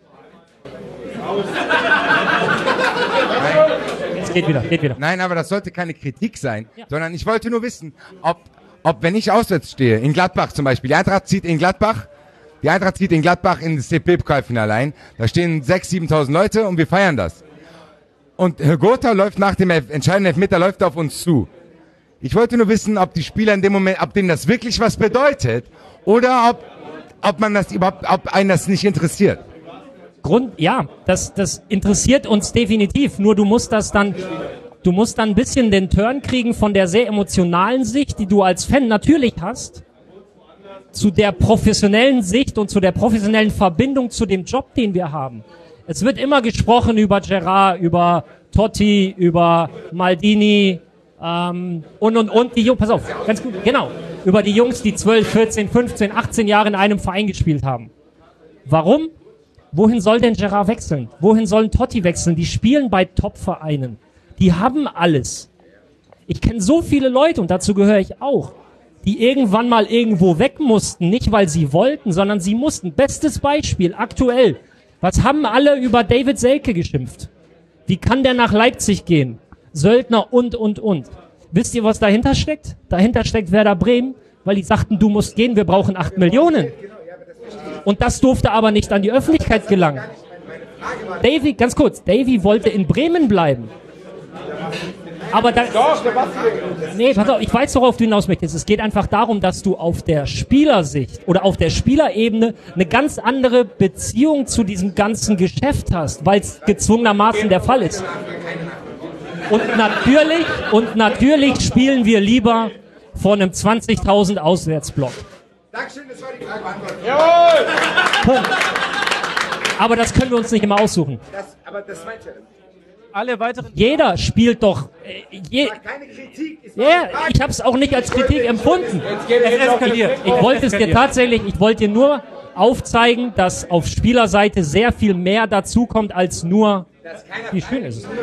Es geht wieder, geht wieder. Nein, aber das sollte keine Kritik sein, ja. sondern ich wollte nur wissen, ob, ob wenn ich auswärts stehe, in Gladbach zum Beispiel, die Eintracht zieht in Gladbach, die Eintracht zieht in Gladbach in das D P Pokalfinale ein, da stehen sechstausend, siebentausend Leute und wir feiern das. Und Herr Gotha läuft nach dem entscheidenden Elfmeter, läuft auf uns zu. Ich wollte nur wissen, ob die Spieler in dem Moment, ob denen das wirklich was bedeutet oder ob, ob man das überhaupt, ob einen das nicht interessiert. Grund, ja, das, das interessiert uns definitiv. Nur du musst das dann, du musst dann ein bisschen den Turn kriegen von der sehr emotionalen Sicht, die du als Fan natürlich hast, zu der professionellen Sicht und zu der professionellen Verbindung zu dem Job, den wir haben. Es wird immer gesprochen über Gerrard, über Totti, über Maldini, ähm, und, und, und, die Jungs, pass auf, ganz gut, genau, über die Jungs, die zwölf, vierzehn, fünfzehn, achtzehn Jahre in einem Verein gespielt haben. Warum? Wohin soll denn Gerrard wechseln? Wohin sollen Totti wechseln? Die spielen bei Top-Vereinen. Die haben alles. Ich kenne so viele Leute, und dazu gehöre ich auch, die irgendwann mal irgendwo weg mussten, nicht weil sie wollten, sondern sie mussten. Bestes Beispiel, aktuell. Was haben alle über David Selke geschimpft? Wie kann der nach Leipzig gehen? Söldner und, und, und. Wisst ihr, was dahinter steckt? Dahinter steckt Werder Bremen, weil die sagten, du musst gehen, wir brauchen acht Millionen. Und das durfte aber nicht an die Öffentlichkeit gelangen. Davy, ganz kurz, Davy wollte in Bremen bleiben. Aber da, nee, pass auf, ich weiß, worauf du hinaus möchtest. Es geht einfach darum, dass du auf der Spielersicht oder auf der Spielerebene eine ganz andere Beziehung zu diesem ganzen Geschäft hast, weil es gezwungenermaßen der Fall ist. Und natürlich, und natürlich spielen wir lieber vor einem zwanzigtausend Auswärtsblock. Dankeschön, das war die Frage beantwortet. Jawohl! Punkt. Aber das können wir uns nicht immer aussuchen. Das, aber das meint ja. Alle weiteren. Jeder spielt doch. Äh, je, Keine Kritik. ja, yeah, ich habe es auch nicht als Kritik empfunden. Es eskaliert. Ich wollte es dir tatsächlich, ich wollte dir nur aufzeigen, dass auf Spielerseite sehr viel mehr dazukommt als nur. Wie schön ist es.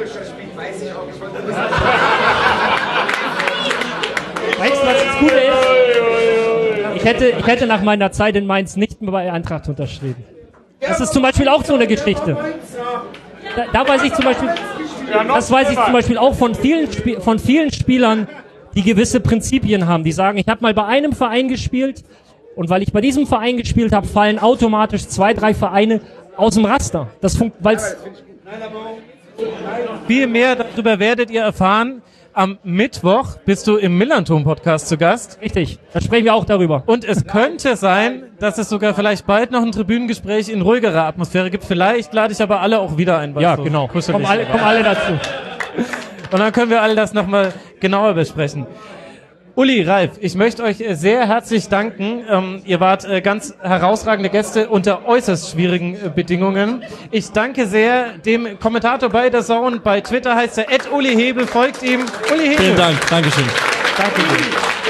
Weißt du, was das Gute ist? Ich hätte, ich hätte nach meiner Zeit in Mainz nicht mehr bei Eintracht unterschrieben. Das ist zum Beispiel auch so eine Geschichte. Da, da weiß ich zum Beispiel, das weiß ich zum Beispiel auch von vielen, von vielen Spielern, die gewisse Prinzipien haben. Die sagen, ich habe mal bei einem Verein gespielt und weil ich bei diesem Verein gespielt habe, fallen automatisch zwei, drei Vereine aus dem Raster. Das funkt, weil's viel mehr darüber werdet ihr erfahren. Am Mittwoch bist du im Millanton-Podcast zu Gast. Richtig, da sprechen wir auch darüber. Und es könnte sein, dass es sogar vielleicht bald noch ein Tribünengespräch in ruhigerer Atmosphäre gibt. Vielleicht lade ich aber alle auch wieder ein. Ja, so genau. Kommen alle, kommen alle dazu. Und dann können wir all das nochmal genauer besprechen. Uli, Ralf, ich möchte euch sehr herzlich danken. Ähm, ihr wart äh, ganz herausragende Gäste unter äußerst schwierigen äh, Bedingungen. Ich danke sehr dem Kommentator bei der Zone. Bei Twitter heißt er at Uli Hebel. Folgt ihm. Uli Hebel. Vielen Dank. Dankeschön. Danke dir.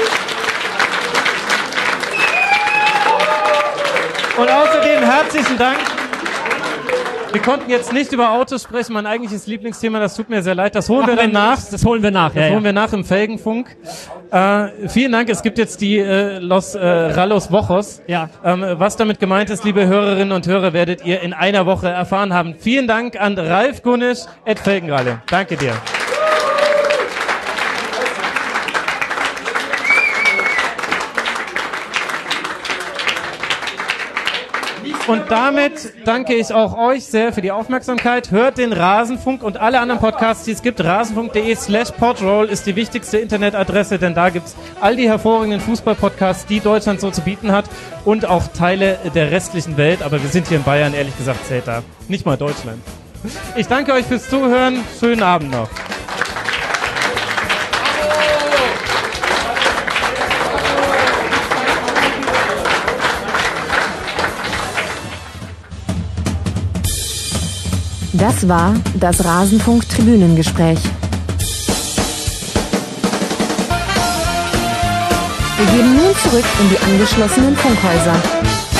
Und außerdem herzlichen Dank. Wir konnten jetzt nicht über Autos sprechen, mein eigentliches Lieblingsthema, das tut mir sehr leid. Das holen wir dann nach. Das holen wir nach. Das ja, holen ja. wir nach im Felgenfunk. Äh, vielen Dank. Es gibt jetzt die äh, Los äh, Rallos Wochos. Ja. Ähm, was damit gemeint ist, liebe Hörerinnen und Hörer, werdet ihr in einer Woche erfahren haben. Vielen Dank an Ralf Gunnisch at Felgenralle. Danke dir. Und damit danke ich auch euch sehr für die Aufmerksamkeit. Hört den Rasenfunk und alle anderen Podcasts, die es gibt. Rasenfunk.de slash Podroll ist die wichtigste Internetadresse, denn da gibt's all die hervorragenden Fußballpodcasts, die Deutschland so zu bieten hat und auch Teile der restlichen Welt. Aber wir sind hier in Bayern, ehrlich gesagt, zählt da nicht mal Deutschland. Ich danke euch fürs Zuhören. Schönen Abend noch. Das war das Rasenfunk-Tribünengespräch. Wir gehen nun zurück in die angeschlossenen Funkhäuser.